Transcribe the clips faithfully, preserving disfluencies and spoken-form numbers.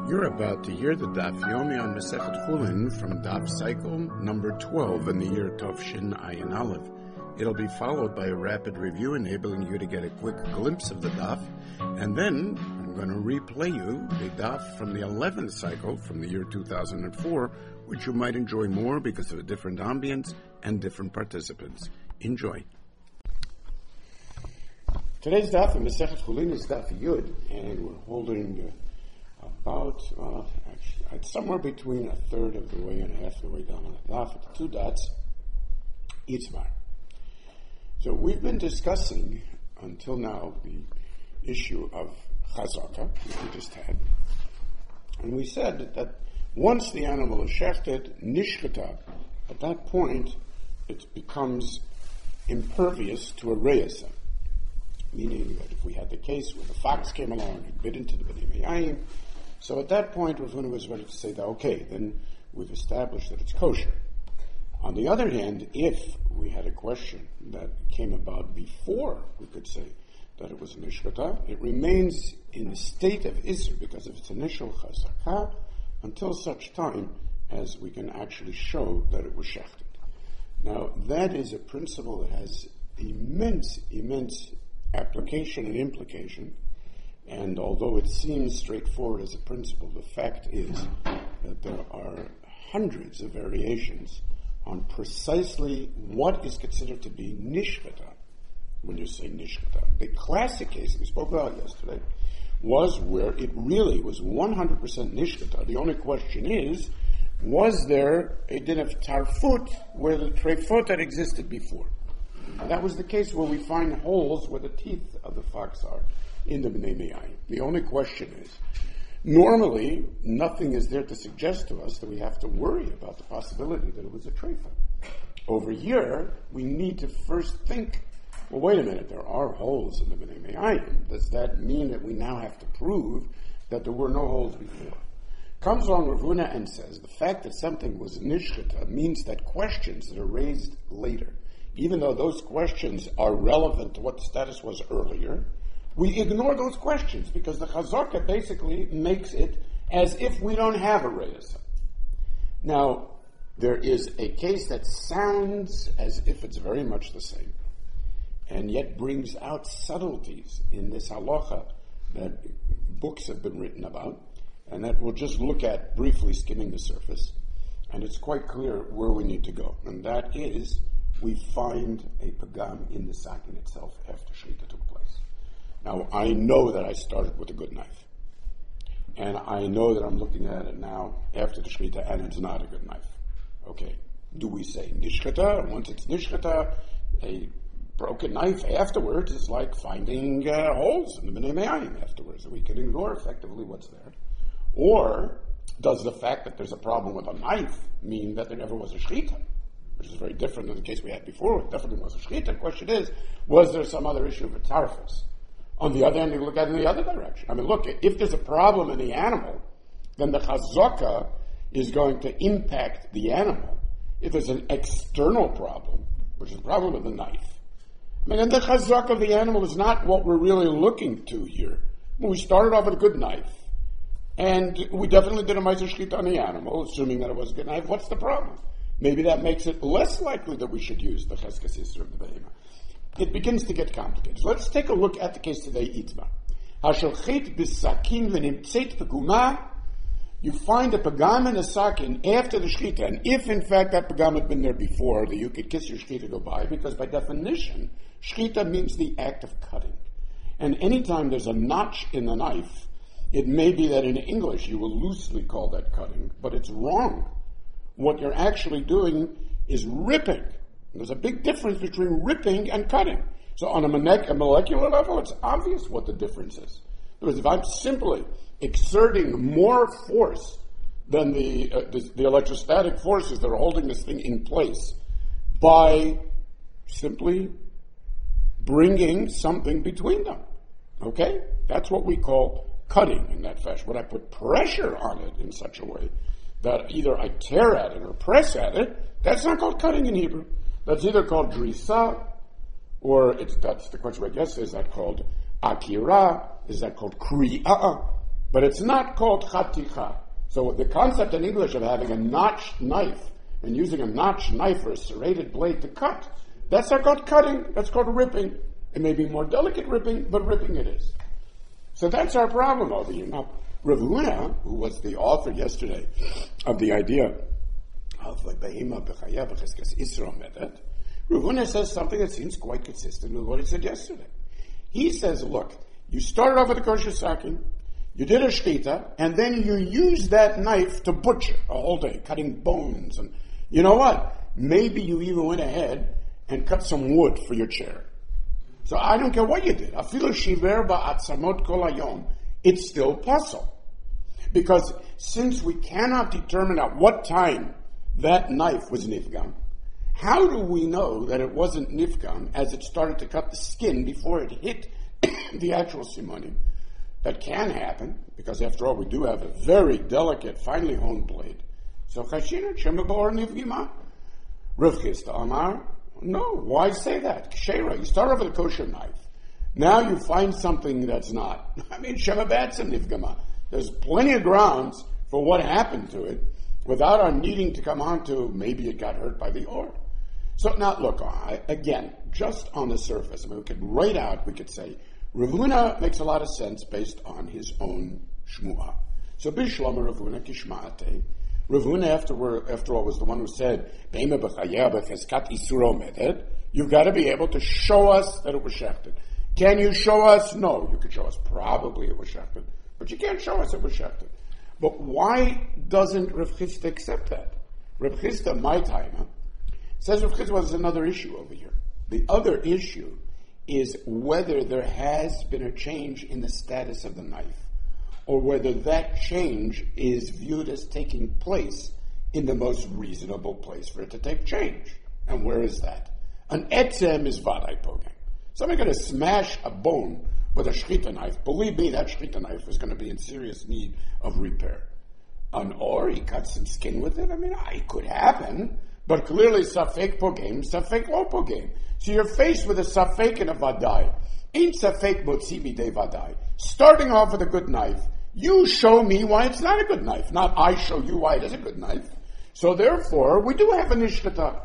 You're about to hear the Daf Yomi on Masechet Chulin from Daf Cycle number twelve in the year Tovshin Ayin Aleph. It'll be followed by a rapid review enabling you to get a quick glimpse of the Daf, and then I'm going to replay you the Daf from the eleventh cycle from the year two thousand four, which you might enjoy more because of a different ambience and different participants. Enjoy. Today's Daf in Masechet Chulin is Daf Yud, and we're holding uh, about, uh, actually, it's somewhere between a third of the way and half the way down on the Daf, at two dots, Itzmar. So we've been discussing until now the issue of Chazaka, which we just had, and we said that once the animal is shechted, nishchata, at that point it becomes impervious to a reisa. Meaning that if we had the case where the fox came along and bit into the B'nai Me'ayim, so at that point Rav Huna was ready to say that, okay, then we've established that it's kosher. On the other hand, if we had a question that came about before we could say that it was an nishchata, it remains in the state of Isser because of its initial chazakah until such time as we can actually show that it was shechted. Now, that is a principle that has immense, immense application and implication, and although it seems straightforward as a principle, the fact is that there are hundreds of variations on precisely what is considered to be nishchata when you say nishchata. The classic case we spoke about yesterday was where it really was one hundred percent nishchata. The only question is, was there a din of tarfut where the treifut had existed before? And that was the case where we find holes where the teeth of the fox are in the B'nai Me'ayim. The only question is, normally, nothing is there to suggest to us that we have to worry about the possibility that it was a treifa. Over here, we need to first think, well, wait a minute, there are holes in the B'nai Me'ayim. Does that mean that we now have to prove that there were no holes before? Comes along Rav Huna and says, the fact that something was nishchata means that questions that are raised later, even though those questions are relevant to what the status was earlier, we ignore those questions because the Chazaka basically makes it as if we don't have a reisa. Now, there is a case that sounds as if it's very much the same, and yet brings out subtleties in this halacha that books have been written about, and that we'll just look at briefly skimming the surface, and it's quite clear where we need to go, and that is we find a pagam in the sakin itself after Shrita took place. Now, I know that I started with a good knife. And I know that I'm looking at it now after the Shrita and it's not a good knife. Okay. Do we say nishchata? And once it's nishchata, a broken knife afterwards is like finding uh, holes in the B'nai Me'ayim afterwards. So we can ignore effectively what's there. Or does the fact that there's a problem with a knife mean that there never was a Shrita? Which is very different than the case we had before. It definitely was a shechita. The question is, was there some other issue of a tarfus? On the other hand, you look at it in the other direction. I mean, look, if there's a problem in the animal, then the chazaka is going to impact the animal. If there's an external problem, which is the problem with the knife, I mean, then the chazaka of the animal is not what we're really looking to here. Well, we started off with a good knife, and we definitely did a ma'aser shechita on the animal, assuming that it was a good knife. What's the problem? Maybe that makes it less likely that we should use the cheskes yisur of the behema. It begins to get complicated. Let's take a look at the case today, Itma. Hashalchit bisakin v'nimtzeit peguma. You find a pagam in a sakin after the shchita, and if in fact that pagam had been there before, that you could kiss your shchita goodbye, because by definition, shchita means the act of cutting. And anytime there's a notch in the knife, it may be that in English you will loosely call that cutting, but it's wrong. What you're actually doing is ripping. There's a big difference between ripping and cutting. So on a, mone- a molecular level, it's obvious what the difference is. Because if I'm simply exerting more force than the, uh, the, the electrostatic forces that are holding this thing in place by simply bringing something between them, okay? That's what we call cutting in that fashion. When I put pressure on it in such a way that either I tear at it or press at it, that's not called cutting in Hebrew. That's either called drisa, or it's, that's the question I guess, is that called akira? Is that called kri'ah? but it's not called chaticha. So the concept in English of having a notched knife and using a notched knife or a serrated blade to cut, that's not called cutting, that's called ripping. It may be more delicate ripping, but ripping it is. So that's our problem over here. Now, Rav Huna, who was the author yesterday of the idea of Behema B'chaya B'cheskes Isra Medet, Rav Huna says something that seems quite consistent with what he said yesterday. He says, look, you started off with a kosher sakin, you did a shkita, and then you used that knife to butcher a whole day, cutting bones. And you know what? Maybe you even went ahead and cut some wood for your chair. So I don't care what you did. Afilu shiver ba'atzamot kol hayom. It's still possible. Because since we cannot determine at what time that knife was nifgam, how do we know that it wasn't nifgam as it started to cut the skin before it hit the actual simonim? That can happen, because after all, we do have a very delicate, finely honed blade. So chashina shemabor nifgima. Rav Chisda Amar, no, why say that? Kshera, you start off with a kosher knife. Now you find something that's not. I mean, shemabatzim nifgama. There's plenty of grounds for what happened to it without our needing to come on to maybe it got hurt by the or. So now, look, I, again, just on the surface, I mean, we could write out, we could say, Rav Huna makes a lot of sense based on his own shmu'ah. So Bishlama Rav Huna kishma'ate. Rav Huna, after, after all, was the one who said, Be'ema b'chayah b'cheskat isuro medet. You've got to be able to show us that it was shechted. Can you show us? No, you could show us probably it was shechted. But you can't show us it was shechted. But why doesn't Rav Chisda accept that? Rav Chisda, my time, huh, says Rav Chisda was another issue over here. The other issue is whether there has been a change in the status of the knife, or whether that change is viewed as taking place in the most reasonable place for it to take change. And where is that? An etzem is vadai poging. Somebody going to smash a bone with a shchita knife. Believe me, that shchita knife is going to be in serious need of repair. An or, he cuts some skin with it. I mean, it could happen, but clearly safek pogim, safek lo pogim. So you're faced with a safek and a vadai. Ain't safek motzi midei vadai. Starting off with a good knife, you show me why it's not a good knife, not I show you why it is a good knife. So therefore, we do have an ishkata.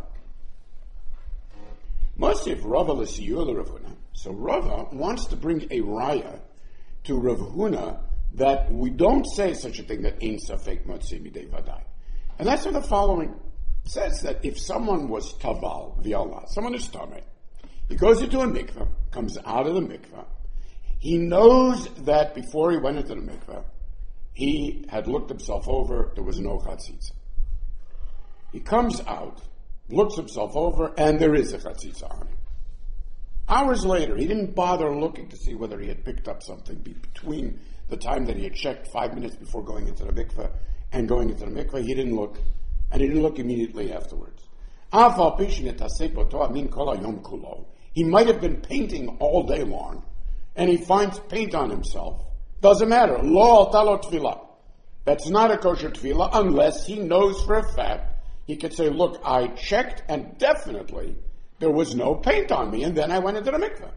Mosif Rava l'siyur Rav Huna. So Rava wants to bring a raya to Rav Huna that we don't say such a thing that ain't safek motzi midei vadai. And that's what the following says, that if someone was taval, v'yala, someone is tameh, he goes into a mikveh, comes out of the mikveh, he knows that before he went into the mikveh, he had looked himself over, there was no chatzitza. He comes out, looks himself over, and there is a chatzitza on him. Hours later, he didn't bother looking to see whether he had picked up something between the time that he had checked five minutes before going into the mikveh and going into the mikveh. He didn't look, and he didn't look immediately afterwards. He might have been painting all day long, and he finds paint on himself. Doesn't matter. Lo talo tefillah. That's not a kosher tefillah unless he knows for a fact. He could say, look, I checked and definitely there was no paint on me, and then I went into the mikveh.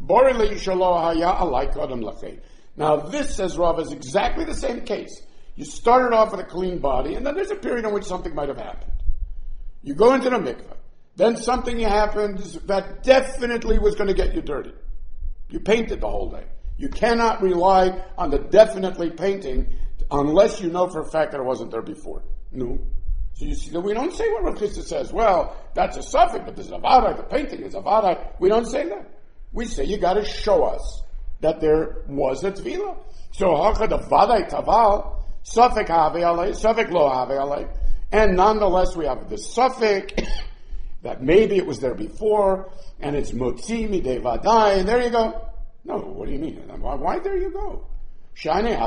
Now this, says Rav, is exactly the same case. You started off with a clean body, and then there's a period in which something might have happened. You go into the mikveh. Then something happened that definitely was going to get you dirty. You painted the whole day. You cannot rely on the definitely painting unless you know for a fact that it wasn't there before. No. So you see, we don't say what Rav Chisda says. Well, that's a suffix, but there's a vadai, the painting is a vadai. We don't say that. We say you got to show us that there was a tefillah. So hachad the vadai taval, suffix have alei, suffix lo have alei, and nonetheless we have the suffix that maybe it was there before, and it's motzi midei vadai, and there you go. No, what do you mean? Why, why there you go? I mean,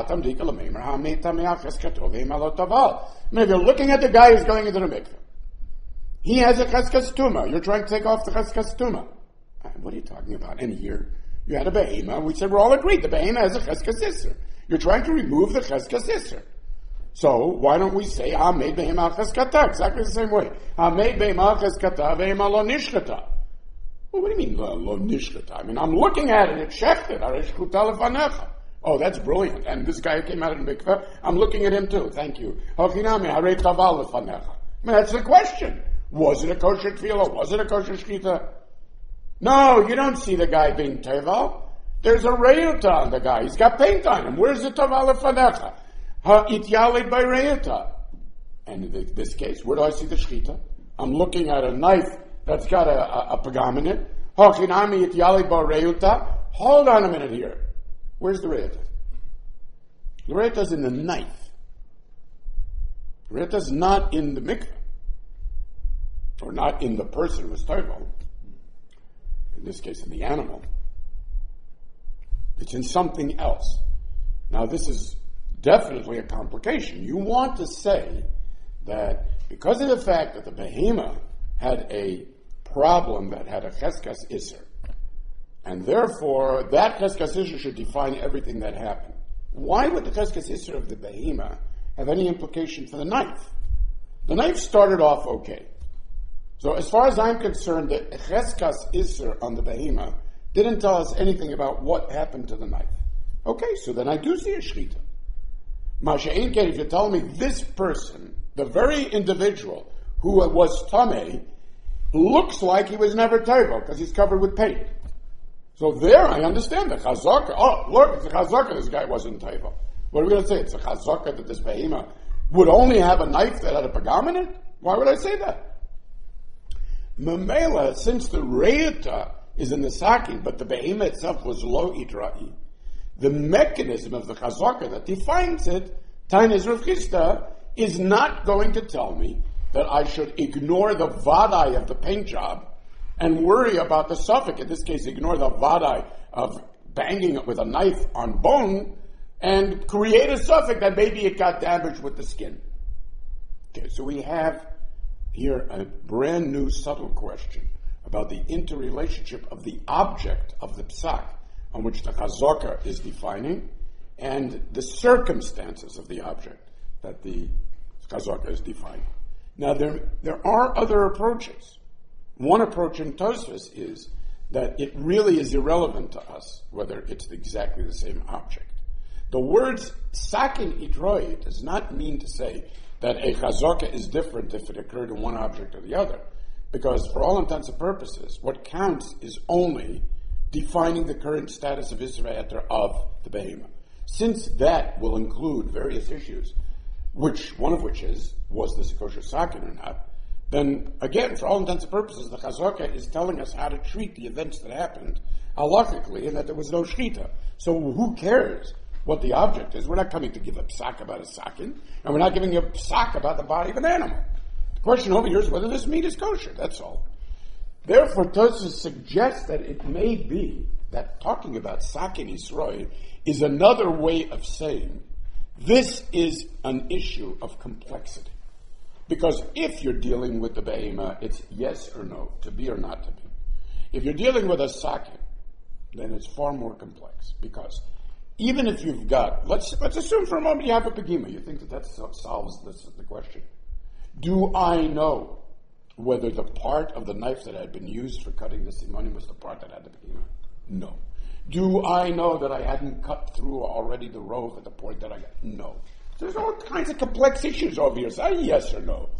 if you're looking at the guy who's going into the mikveh, he has a cheskas tuma. You're trying to take off the cheskas tuma. What are you talking about? And here, you had a behema. We said we're all agreed. The behema has a cheskas isser. You're trying to remove the cheskas isser. So, why don't we say, ha made behema cheskata? Exactly the same way. Ha made behema cheskata, behema lo nishkata. Well, what do you mean, lo, lo nishkata? I mean, I'm looking at it, it's shechted, areshkuta lefanecha. Oh, that's brilliant. And this guy who came out of the mikveh, I'm looking at him too. Thank you. Hochinami, harei taval lefanecha. I mean, that's the question. Was it a kosher tefillah? Was it a kosher shechita? No, you don't see the guy being tevel. There's a reyuta on the guy. He's got paint on him. Where's the taval lefanecha? Ha'it by reyuta. And in this case, where do I see the shechita? I'm looking at a knife that's got a, a, a pagam in it. Hochinami it yalid ba reyuta. Hold on a minute here. Where's the reyuta? The reyuta's in the knife. The reyuta's not in the mikveh. Or not in the person who was tevel. In this case, in the animal. It's in something else. Now, this is definitely a complication. You want to say that because of the fact that the behemoth had a problem that had a cheskas iser, and therefore that cheskas iser should define everything that happened. Why would the cheskas iser of the behemoth have any implication for the knife? The knife started off okay. So as far as I'm concerned, the cheskas iser on the behemoth didn't tell us anything about what happened to the knife. Okay, so then I do see a shechita. Masha'in Ken, if you tell me this person, the very individual who was tamei, looks like he was never tevel because he's covered with paint. So there I understand the chazaka. Oh, look, it's a chazaka, this guy wasn't tevel. What are we going to say? It's a chazaka that this behemoth would only have a knife that had a pagam in it? Why would I say that? Mamela, since the reyuta is in the sakin, but the behemoth itself was lo itra'i, the mechanism of the chazaka that defines it, Tainis Rav Chisda, is not going to tell me that I should ignore the vadai of the paint job and worry about the suffix, in this case ignore the vadai of banging it with a knife on bone and create a suffix that maybe it got damaged with the skin. Okay, so we have here a brand new subtle question about the interrelationship of the object of the psak on which the chazaka is defining and the circumstances of the object that the chazaka is defining. Now there, there are other approaches. One approach in Tosfos is that it really is irrelevant to us whether it's exactly the same object. The words sakin itroi does not mean to say that a chazaka is different if it occurred in one object or the other. Because for all intents and purposes, what counts is only defining the current status of Israel of the behemoth. Since that will include various issues, which one of which is, was this a kosher sakin or not, then again, for all intents and purposes, the chazaka is telling us how to treat the events that happened halachically and that there was no shchita. So who cares what the object is? We're not coming to give a psak about a sakin, and we're not giving a psak about the body of an animal. The question over here is whether this meat is kosher, that's all. Therefore, Tosfos suggests that it may be that talking about sakin Yisrael is another way of saying this is an issue of complexity. Because if you're dealing with the behemoth, it's yes or no, to be or not to be. If you're dealing with a sakin, then it's far more complex. Because even if you've got, let's let's assume for a moment you have a pegima, you think that that solves this, the question. Do I know whether the part of the knife that had been used for cutting the simonim was the part that had the pegima? No. Do I know that I hadn't cut through already the rove at the point that I got? No. So there's all kinds of complex issues over here. Say yes or no.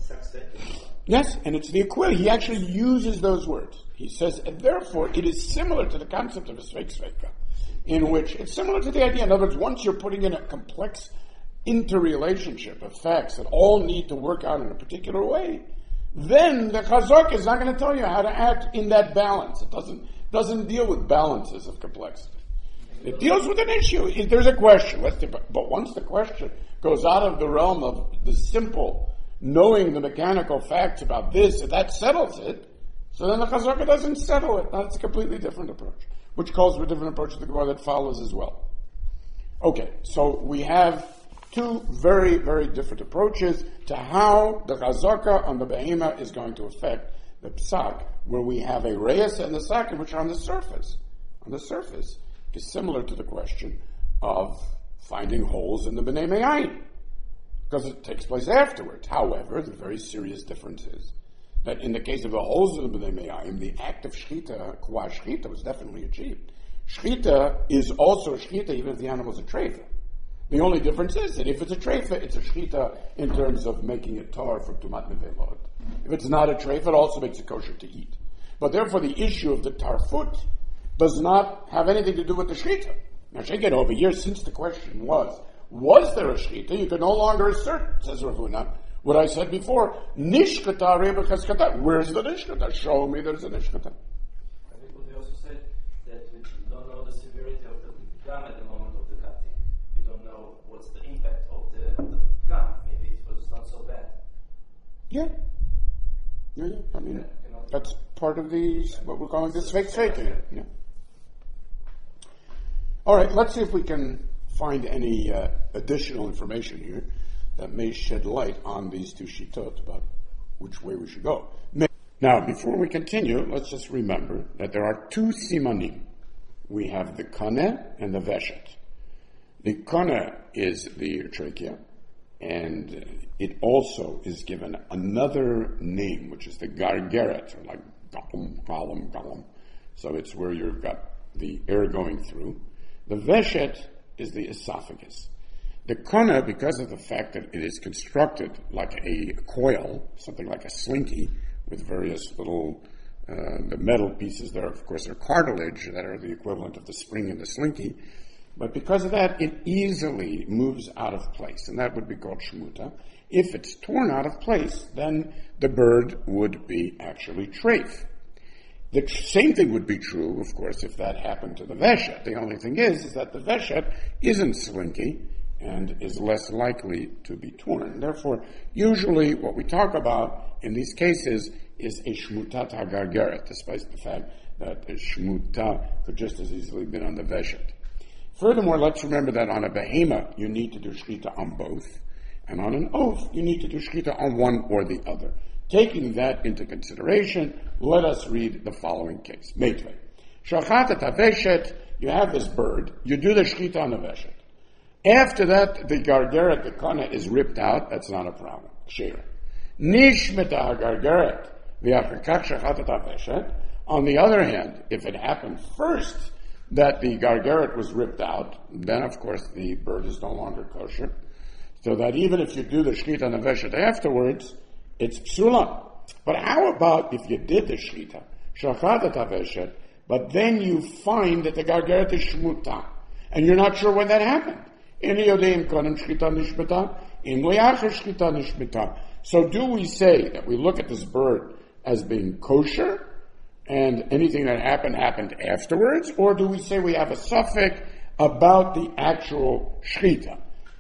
Yes, and it's the equivalent. He actually uses those words. He says, and therefore it is similar to the concept of a sveik sveika, in which it's similar to the idea. In other words, once you're putting in a complex interrelationship of facts that all need to work out in a particular way, then the chazaka is not going to tell you how to act in that balance. It doesn't doesn't deal with balances of complexity. It deals with an issue. If there's a question, let's do, but once the question goes out of the realm of the simple knowing the mechanical facts about this, and that settles it, so then the chazaka doesn't settle it. That's a completely different approach, which calls for a different approach to the Gemara that follows as well. Okay, so we have two very, very different approaches to how the chazaka on the behemoth is going to affect the psak, where we have a reyes and the sakin, which are on the surface. On the surface is similar to the question of finding holes in the b'nei me'ayin, because it takes place afterwards. However, the very serious difference is that in the case of the holes in the b'nei me'ayin, the act of shchita, kwa shchita, was definitely achieved. Shchita is also a shchita even if the animal is a treifa. The only difference is that if it's a treifa, it's a shchita in terms of making it tar for tumat nevelot. If it's not a treifa, it also makes it kosher to eat. But therefore, the issue of the tarfut does not have anything to do with the shchita. Now, again, over years since the question was, was there a shchita? You can no longer assert, says Rav Huna, what I said before, nishkata reba chaskata. Where's the nishkata? Show me there's a nishkata. I think they also said that we don't know the severity of the gum at the moment of the cutting. We don't know what's the impact of the, of the gum. Maybe it was not so bad. Yeah. Yeah, yeah. I mean, Yeah, you know, that's part of the, what we're calling the sveik sveiking. Yeah. All right, let's see if we can find any uh, additional information here that may shed light on these two shitot about which way we should go. Now, before we continue, let's just remember that there are two simanim. We have the kaneh and the veshet. The kaneh is the trachea, and it also is given another name, which is the gargeret, or like galum, galum, galum. So it's where you've got the air going through. The veshet is the esophagus. The kaneh, because of the fact that it is constructed like a coil, something like a slinky, with various little, uh, the metal pieces there, of course, are cartilage that are the equivalent of the spring in the slinky. But because of that, it easily moves out of place, and that would be called shmuta. If it's torn out of place, then the bird would be actually treif. The tr- same thing would be true, of course, if that happened to the veshet. The only thing is, is that the veshet isn't slinky and is less likely to be torn. Therefore, usually what we talk about in these cases is a shmutat hagargeret, despite the fact that a shmuta could just as easily have been on the veshet. Furthermore, let's remember that on a behema, you need to do shchita on both, and on an oath, you need to do shchita on one or the other. Taking that into consideration, let us read the following case. Meitvei. Shachatat haveshet, you have this bird, you do the shchita on the veshet. After that, the gargeret, the kaneh, is ripped out, that's not a problem. Kshira. Nishmeta gargeret, v'achakach shachatat haveshet. On the other hand, if it happened first that the gargeret was ripped out, then of course the bird is no longer kosher. So that even if you do the shchita on the veshet afterwards, it's psula. But how about if you did the shchita, shachatat haveshet, but then you find that the gargeret is shmuta, and you're not sure when that happened? So do we say that we look at this bird as being kosher, and anything that happened happened afterwards, or do we say we have a suffix about the actual shchita?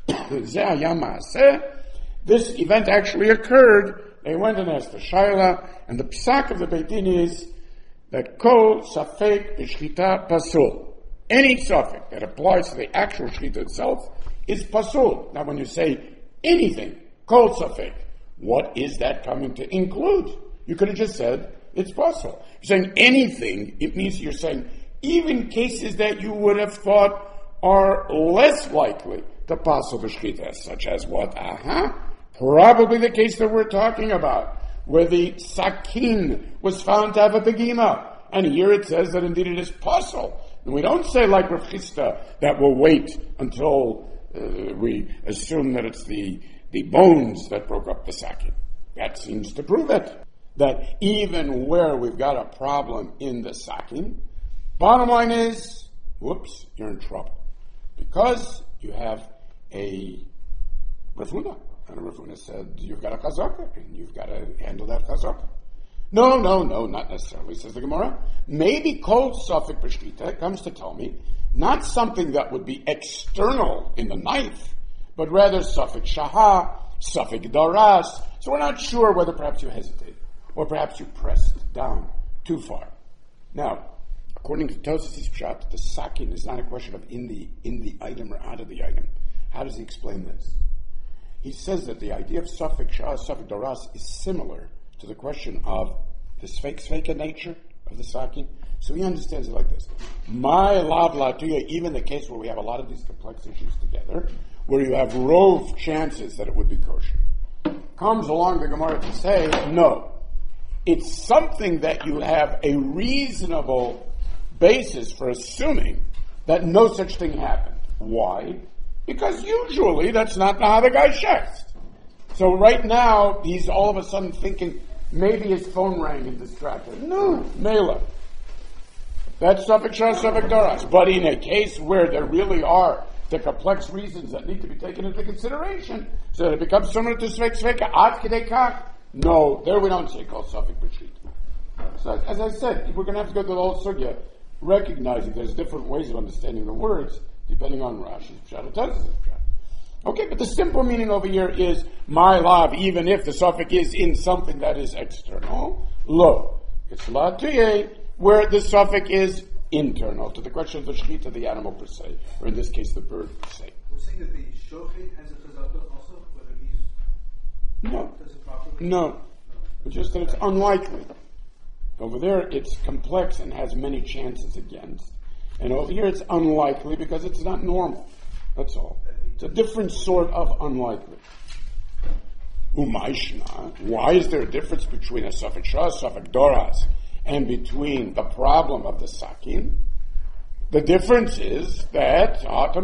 This event actually occurred. They went and asked the Shaila, and the psak of the Beit Din is that kol safek b'shchita pasul. Any suffix that applies to the actual shchita itself is pasul. Now, when you say anything, kol safek, what is that coming to include? You could have just said it's pasul. You're saying anything, it means you're saying even cases that you would have thought are less likely to pasul the shchita, such as what? Aha. Uh-huh. Probably the case that we're talking about, where the sakin was found to have a begima. And here it says that indeed it is pasul. And we don't say like Rav Chisda that we'll wait until uh, we assume that it's the, the bones that broke up the sakin. That seems to prove it. That even where we've got a problem in the sakin, bottom line is, whoops, you're in trouble. Because you have a Rav Huna. And Rav Huna said, you've got a chazaka, and you've got to handle that chazaka. No, no, no, not necessarily, says the Gemara. Maybe kol safek b'shchita comes to tell me not something that would be external in the knife, but rather safek shaha, safek daras. So we're not sure whether perhaps you hesitated, or perhaps you pressed down too far. Now, according to Tosafos Pshat, the sakin is not a question of in the in the item or out of the item. How does he explain this? He says that the idea of safek shah, safek daras is similar to the question of the sveik sveika nature of the sakin. So he understands it like this. My lav latuya, even the case where we have a lot of these complex issues together, where you have rove chances that it would be kosher, comes along the Gemara to say, no, it's something that you have a reasonable basis for assuming that no such thing happened. Why? Because usually that's not how the guy checks. So right now, he's all of a sudden thinking, maybe his phone rang and distracted. No, Mela. That's suffix shah, suffix doras. But in a case where there really are the complex reasons that need to be taken into consideration, so that it becomes similar to svek sveka, ad kedei kach, no, there we don't say called suffix b'shit. So as I said, we're going to have to go to the whole sugya, recognizing there's different ways of understanding the words, depending on Rashi's pshat and Tosafos' pshat. Okay, but the simple meaning over here is my love, even if the suffix is in something that is external. Lo, it's la tuye, where the suffix is internal to the question of the shechita of the animal per se, or in this case the bird per se. We're saying that the shochet has a chazaka also, whether he's no, does it properly. No, no. It's just that it's unlikely. Over there, it's complex and has many chances against, and over here, it's unlikely because it's not normal. That's all. It's a different sort of unlikely. Umayshna. Why is there a difference between a suffix shah, suffix doras, and between the problem of the sakin? The difference is that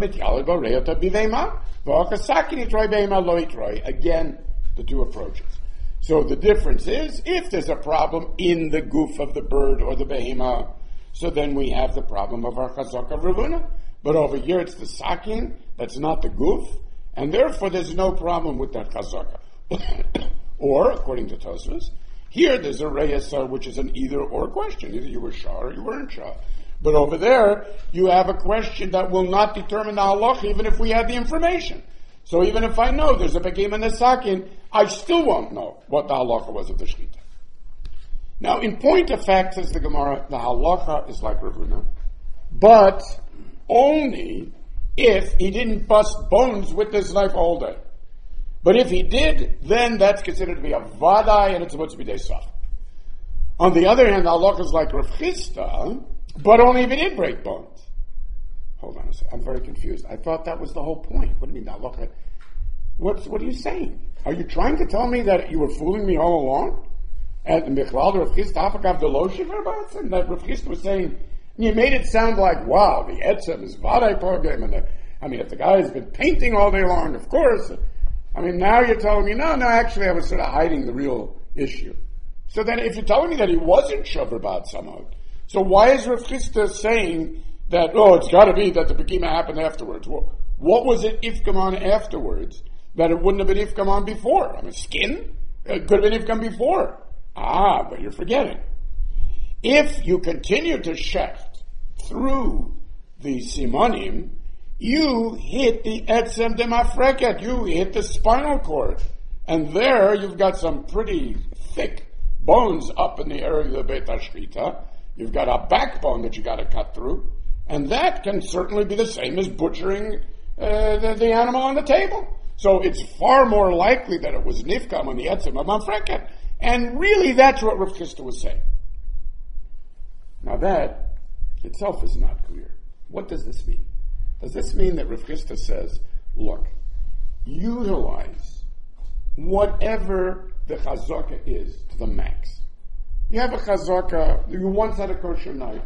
again, the two approaches. So the difference is if there's a problem in the goof of the bird or the behema, so then we have the problem of our chazaka ravuna. But over here it's the sakin, that's not the goof, and therefore there's no problem with that chazaka. Or, according to Tosfos, here there's a reyesa, which is an either-or question. Either you were shah or you weren't shah. But over there, you have a question that will not determine the halacha even if we had the information. So even if I know there's a begim and a sakin, I still won't know what the halacha was of the shechita. Now, in point of fact, says the Gemara, the halacha is like Ravuna, but only if he didn't bust bones with this knife all day. But if he did, then that's considered to be a vadai, and it's supposed to be desaf. On the other hand, the halacha is like Rav Chisda, but only if he did break bones. Hold on a second, I'm very confused. I thought that was the whole point. What do you mean, the halacha? What's, what are you saying? Are you trying to tell me that you were fooling me all along? And Michlal Rav Chisda Afakav Deloshi Verbatz, and that Rav Chisda was saying, you made it sound like, wow, the etzem is vadai program, and the, I mean, if the guy has been painting all day long, of course. I mean, now you're telling me, no, no, actually I was sort of hiding the real issue. So then if you're telling me that he wasn't Shavrabad somehow, so why is Rav Chisda saying that, oh, it's got to be that the Bekima happened afterwards? Well, what was it Ifkamon afterwards that it wouldn't have been Ifkamon before? I mean, skin? It could have been Ifkamon before. Ah, but you're forgetting. If you continue to shecht through the simonim, you hit the etzem de mafreket, you hit the spinal cord. And there you've got some pretty thick bones up in the area of the Beit HaShchita. You've got a backbone that you got to cut through. And that can certainly be the same as butchering uh, the, the animal on the table. So it's far more likely that it was nifkam on the etzem of mafreket. And really that's what Rav Chisda was saying. Now that itself is not clear. What does this mean? Does this mean that Rav Chisda says, look, utilize whatever the chazaka is to the max? You have a chazaka, you once had a kosher knife.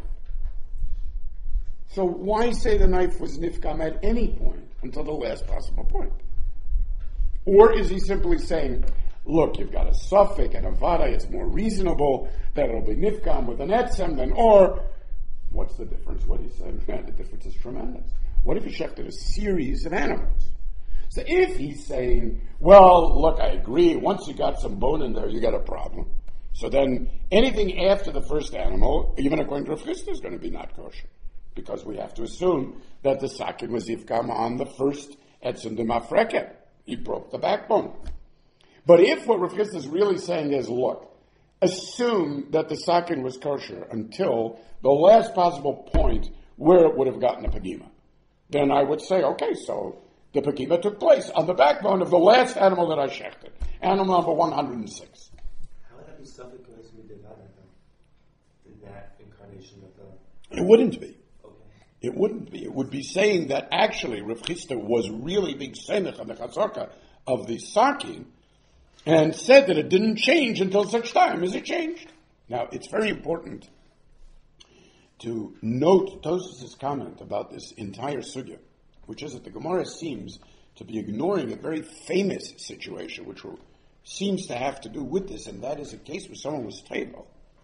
So why say the knife was nifkam at any point until the last possible point? Or is he simply saying, look, you've got a suffix and a vada, it's more reasonable that it'll be nifkam with an etzem than or. What's the difference? What he's saying? The difference is tremendous. What if he shechted a series of animals? So if he's saying, well, look, I agree, once you got some bone in there, you got a problem. So then anything after the first animal, even according to Rav Chisda, is going to be not kosher. Because we have to assume that the sakin was ifkam on the first etzem de mafreket. He broke the backbone. But if what Rav Chisda is really saying is, look, assume that the sakin was kosher until the last possible point where it would have gotten a pagima, then I would say, okay, so the pagima took place on the backbone of the last animal that I shechted, animal number one hundred six. How would that be something connected with Devada, though? In that incarnation of the... It wouldn't be. Okay. It wouldn't be. It would be saying that actually Rav Chisda was really being semech on the chazaka of the sakin and said that it didn't change until such time as it changed. Now, it's very important to note Tosfos' comment about this entire sugya, which is that the Gemara seems to be ignoring a very famous situation, which will, seems to have to do with this, and that is a case where someone was table.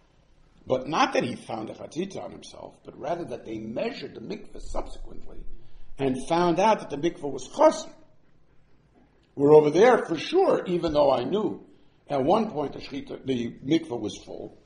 But not that he found a chatzitza on himself, but rather that they measured the mikveh subsequently and found out that the mikveh was chosen. We're over there for sure, even though I knew at one point the, shchita, the mikveh was full,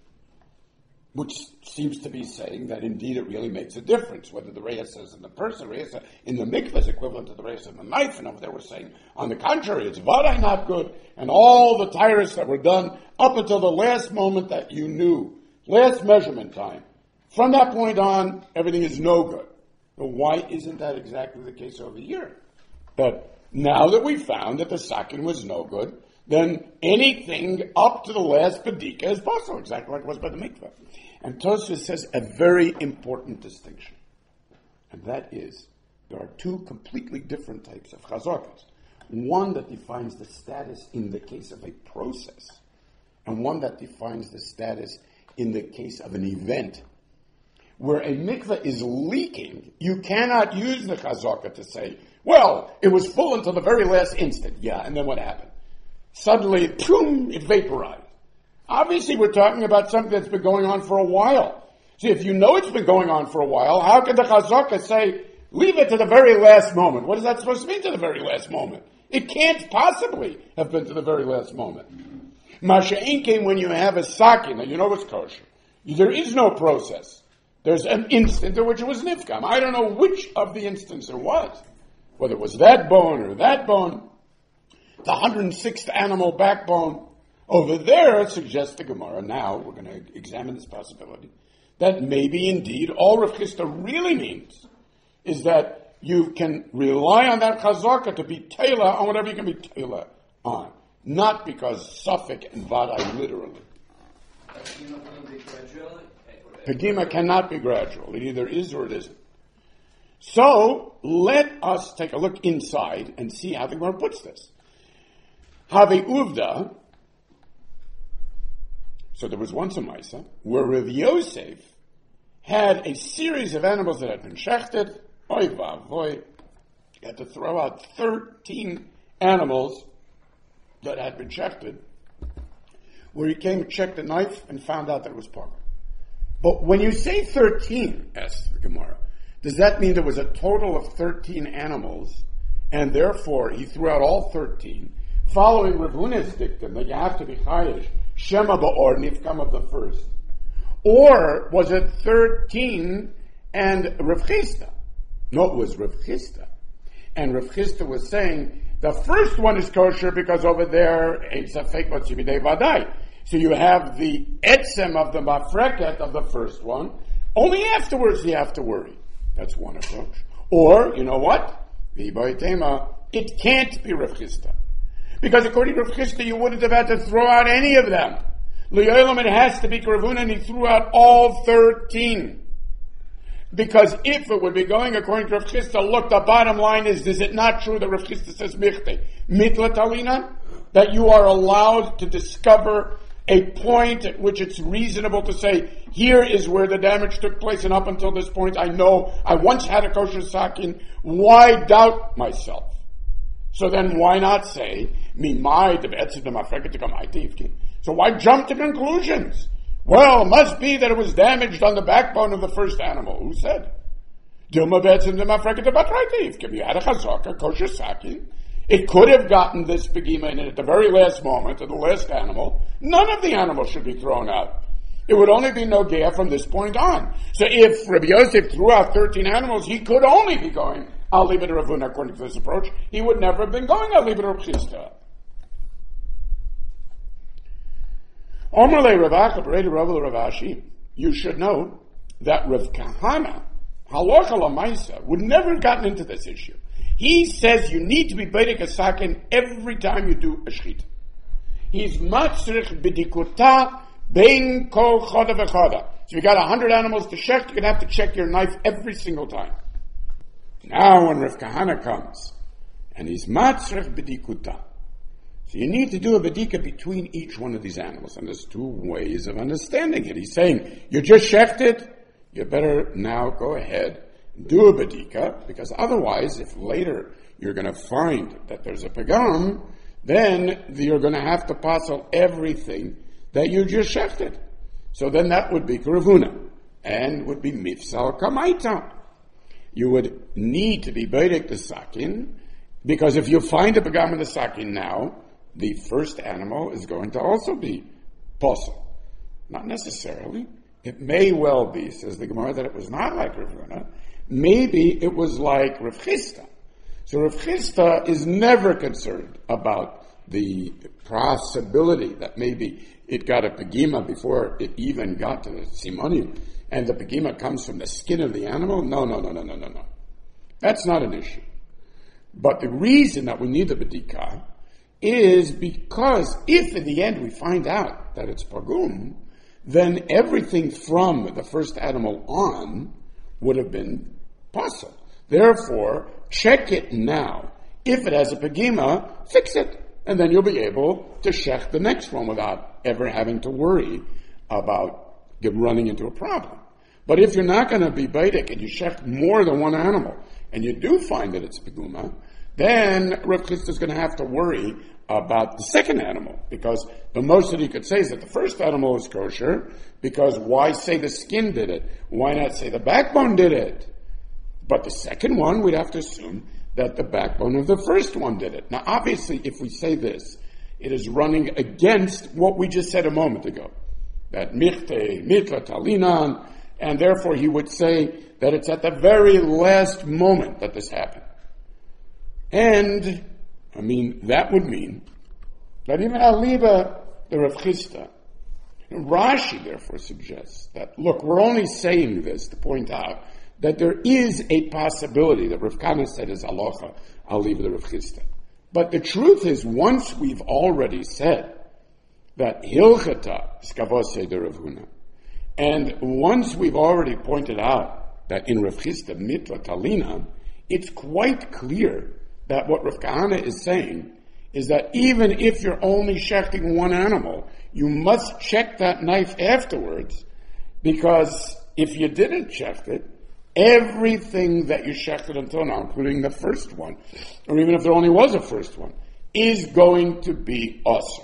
which seems to be saying that indeed it really makes a difference whether the reyes is in the person, reyes in the mikveh is equivalent to the reyes in the knife, and over there we're saying, on the contrary, it's vaday not good, and all the tyrants that were done up until the last moment that you knew, last measurement time. From that point on, everything is no good. But why isn't that exactly the case over here? But now that we found that the sakin was no good, then anything up to the last bedika is possible, exactly like it was by the mikveh. And Tosfos says a very important distinction. And that is, there are two completely different types of chazakas. One that defines the status in the case of a process, and one that defines the status in the case of an event. Where a mikveh is leaking, you cannot use the chazaka to say, well, it was full until the very last instant. Yeah, and then what happened? Suddenly, boom, it vaporized. Obviously, we're talking about something that's been going on for a while. See, if you know it's been going on for a while, how could the chazaka say, leave it to the very last moment? What is that supposed to mean, to the very last moment? It can't possibly have been to the very last moment. Masha'in came when you have a sakin, and you know it's kosher. There is no process. There's an instant in which it was nifkam. I don't know which of the instants it was. Whether it was that bone or that bone. The one hundred sixth animal backbone. Over there suggests the Gemara. Now we're going to examine this possibility. That maybe indeed all Rav Chisda really means is that you can rely on that chazaka to be teila on whatever you can be teila on. Not because suffix and vadai literally. Pegima cannot be gradual. It either is or it isn't. So, let us take a look inside and see how the Gemara puts this. Have uvda. So there was once a Maisa where Rav Yosef had a series of animals that had been shechted. Oy vavoy. He had to throw out thirteen animals that had been shechted, where he came and checked the knife and found out that it was pork. But when you say thirteen, asks the Gemara, does that mean there was a total of thirteen animals, and therefore he threw out all thirteen, following Rav Huna's dictum that you have to be chayish, shema ba'or nifkam of the first? Or was it thirteen and Rav Chisda? No, it was Rav Chisda. And Rav Chisda was saying, the first one is kosher because over there, it's a fake motzibidei vadai. So you have the etzem of the mafreket of the first one. Only afterwards you have to worry. That's one approach. Or, you know what? It can't be Rav Chisda. Because according to Rav Chisda, you wouldn't have had to throw out any of them. L'yolam, it has to be Rav Huna, and he threw out all thirteen. Because if it would be going according to Rav Chisda, look, the bottom line is, is it not true that Rav Chisda says michte, mitla talina, that you are allowed to discover a point at which it's reasonable to say, here is where the damage took place, and up until this point I know I once had a kosher sakin, why doubt myself? So then why not say, so why jump to conclusions? Well, it must be that it was damaged on the backbone of the first animal. Who said? If you had a chazaka, kosher sakin, it could have gotten this begima in it at the very last moment, of the last animal. None of the animals should be thrown out. It would only be nogea from this point on. So if Rabbi Yosef threw out thirteen animals, he could only be going, I'll leave it to Rav Huna according to this approach. He would never have been going, I'll leave it to Rav Chisda. Omerle Rav Acha, Beredi Rav Ashi, you should know that Rav Kahana, halacha l'maisa, would never have gotten into this issue. He says you need to be beidik a sakin every time you do a shchita. He's matzrich b'dikuta bein kol choda v'choda. So if you got a hundred animals to check, you're going to have to check your knife every single time. Now when Rav Kahana comes, and he's matzrich b'dikuta, so you need to do a bedika between each one of these animals, and there's two ways of understanding it. He's saying, you just shechted, you better now go ahead and do a bedika, because otherwise, if later you're going to find that there's a pagam, then you're going to have to passel everything that you just shechted. So then that would be Ravuna, and would be Mifsal Kamaita. You would need to be Beidik the Sakin, because if you find a pagam in the Sakin now, the first animal is going to also be posel. Not necessarily. It may well be, says the Gemara, that it was not like Rav Huna. Maybe it was like Rav Chisda. So Rav Chisda is never concerned about the possibility that maybe it got a pegima before it even got to the simonim, and the pegima comes from the skin of the animal. No, no, no, no, no, no, no. That's not an issue. But the reason that we need the bedika is because if in the end we find out that it's pagum, then everything from the first animal on would have been possible. Therefore, check it now. If it has a pagima, fix it. And then you'll be able to shech the next one without ever having to worry about running into a problem. But if you're not going to be baidik and you shech more than one animal, and you do find that it's paguma, then Rav Chisda is going to have to worry about the second animal, because the most that he could say is that the first animal is kosher, because why say the skin did it? Why not say the backbone did it? But the second one, we'd have to assume that the backbone of the first one did it. Now, obviously, if we say this, it is running against what we just said a moment ago, that michte, mitla, talinan, and therefore he would say that it's at the very last moment that this happened. And, I mean, that would mean that even Aliba, the Rav Chisda, Rashi therefore suggests that, look, we're only saying this to point out that there is a possibility that Rav Kana said is halacha, Aliba the Rav Chisda. But the truth is, once we've already said that Hilchata skavose de Rav Huna, and once we've already pointed out that in Rav Chisda mitla talina, it's quite clear that what Rav Kahana is saying is that even if you're only shechting one animal, you must check that knife afterwards, because if you didn't shecht it, everything that you shechted until now, including the first one, or even if there only was a first one, is going to be asur.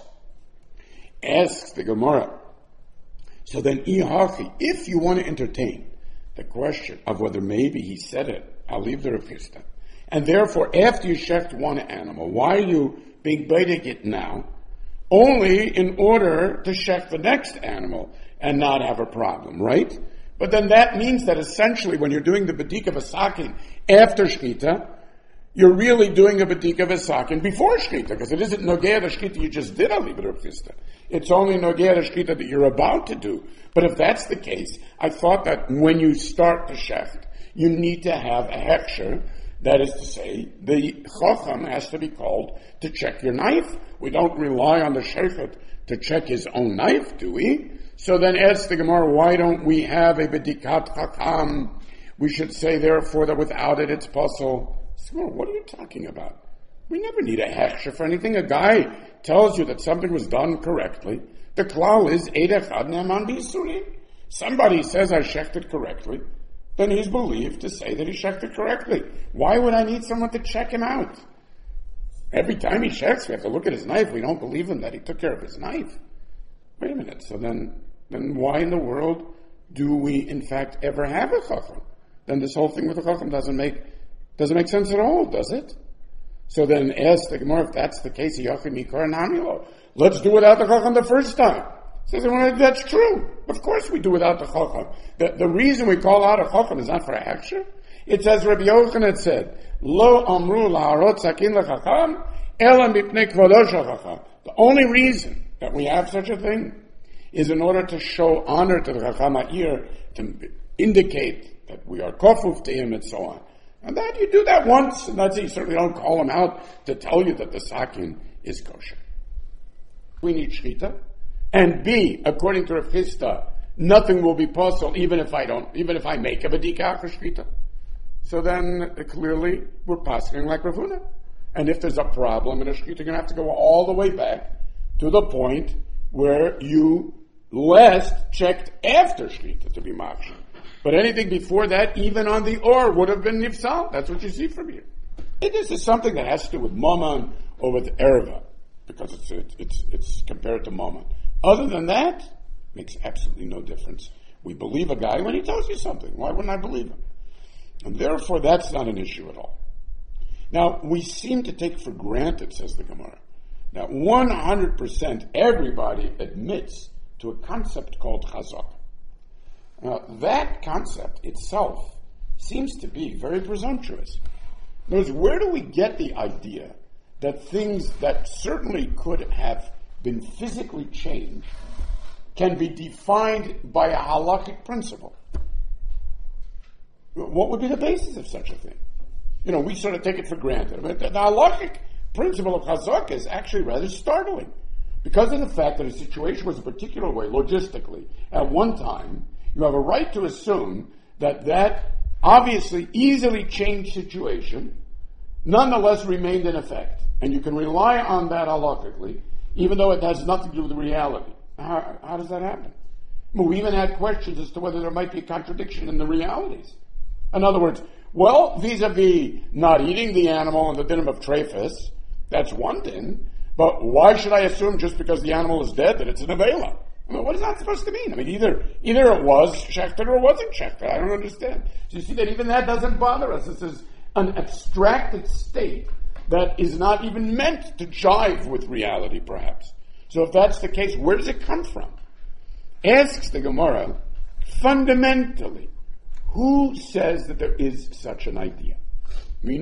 Asks the Gemara. So then, if you want to entertain the question of whether maybe he said it, I'll leave the Rav Chisda. And therefore, after you shecht one animal, why are you being baiting it now? Only in order to shecht the next animal and not have a problem, right? But then that means that essentially when you're doing the bedika v'sakin after shkita, you're really doing a bedika v'sakin before shkita, because it isn't nogea the shkita you just did, Ali B'Rav Chisda. It's only nogea the shkita that you're about to do. But if that's the case, I thought that when you start to shecht, you need to have a hechsher. That is to say, the chacham has to be called to check your knife. We don't rely on the sheikhet to check his own knife, do we? So then asks the Gemara, why don't we have a bedikat chacham? We should say, therefore, that without it, it's possible. What are you talking about? We never need a hechsher for anything. A guy tells you that something was done correctly. The klal is eid echad ne'aman b'yisurim. Somebody says I shecht it correctly, then he's believed to say that he shecht it correctly. Why would I need someone to check him out? Every time he checks, we have to look at his knife. We don't believe him that he took care of his knife. Wait a minute. So then, then why in the world do we, in fact, ever have a chacham? Then this whole thing with the chacham doesn't make doesn't make sense at all, does it? So then, ask the Gemara, if that's the case, let's do without the chacham the first time. Says, well, that's true. Of course we do without the chacham. The, the reason we call out a chacham is not for a hechsher. It's as Rabbi Yochanan said, Lo amru la'arot sakin l'chacham, ela mipnei kvodo shel chacham. The only reason that we have such a thing is in order to show honor to the chacham ha'ir, to indicate that we are kofuf to him and so on. And that you do that once, and that's it. You certainly don't call him out to tell you that the sakin is kosher. We need shchita. And B, according to Rav Chisda, nothing will be possible even if I don't, even if I make a bedika for shkita. So then, uh, clearly, we're passing like Rav Huna. And if there's a problem in a shkita, you're going to have to go all the way back to the point where you last checked after shkita to be machshir. But anything before that, even on the or, would have been nifsal. That's what you see from here. It, this is something that has to do with mammon or with erva, because it's it's it's, it's compared to mammon. Other than that, makes absolutely no difference. We believe a guy when he tells you something. Why wouldn't I believe him? And therefore, that's not an issue at all. Now, we seem to take for granted, says the Gemara, that one hundred percent everybody admits to a concept called chazak. Now, that concept itself seems to be very presumptuous. In other words, where do we get the idea that things that certainly could have been physically changed can be defined by a halakhic principle? What would be the basis of such a thing? You know, we sort of take it for granted. But the, the halakhic principle of chazak is actually rather startling, because of the fact that a situation was a particular way, logistically, at one time. You have a right to assume that that obviously easily changed situation nonetheless remained in effect. And you can rely on that halakhically, even though it has nothing to do with reality. How, how does that happen? Well, we even had questions as to whether there might be a contradiction in the realities. In other words, well, vis-a-vis not eating the animal and the dinim of treifus, that's one din, but why should I assume just because the animal is dead that it's an avela? I mean, what is that supposed to mean? I mean, either either it was shechted or it wasn't shechted. I don't understand. So you see that even that doesn't bother us. This is an abstracted state that is not even meant to jive with reality, perhaps. So if that's the case, where does it come from? Asks the Gemara, fundamentally, who says that there is such an idea? Why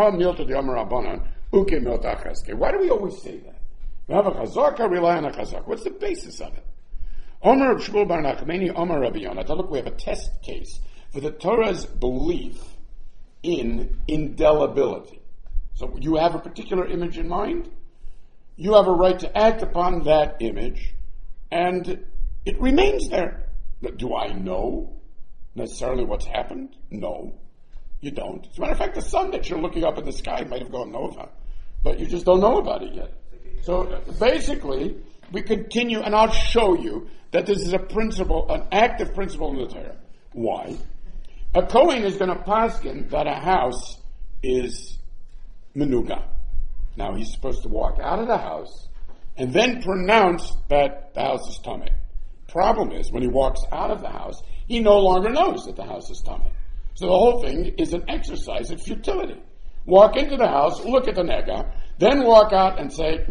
do we always say that? We have a chazaka, rely on a chazak. What's the basis of it? Omer of Shmuel bar Nachmani, Omer Rabbi Yonah. Look, we have a test case for the Torah's belief in indelibility. So you have a particular image in mind, you have a right to act upon that image, and it remains there. But do I know necessarily what's happened? No, you don't. As a matter of fact, the sun that you're looking up in the sky might have gone nova, but you just don't know about it yet. So basically, we continue, and I'll show you that this is a principle, an active principle in the Torah. Why? A Kohen is going to paskin that a house is menuga. Now he's supposed to walk out of the house and then pronounce that the house is tameh. Problem is, when he walks out of the house, he no longer knows that the house is tameh. So the whole thing is an exercise in futility. Walk into the house, look at the nega, then walk out and say,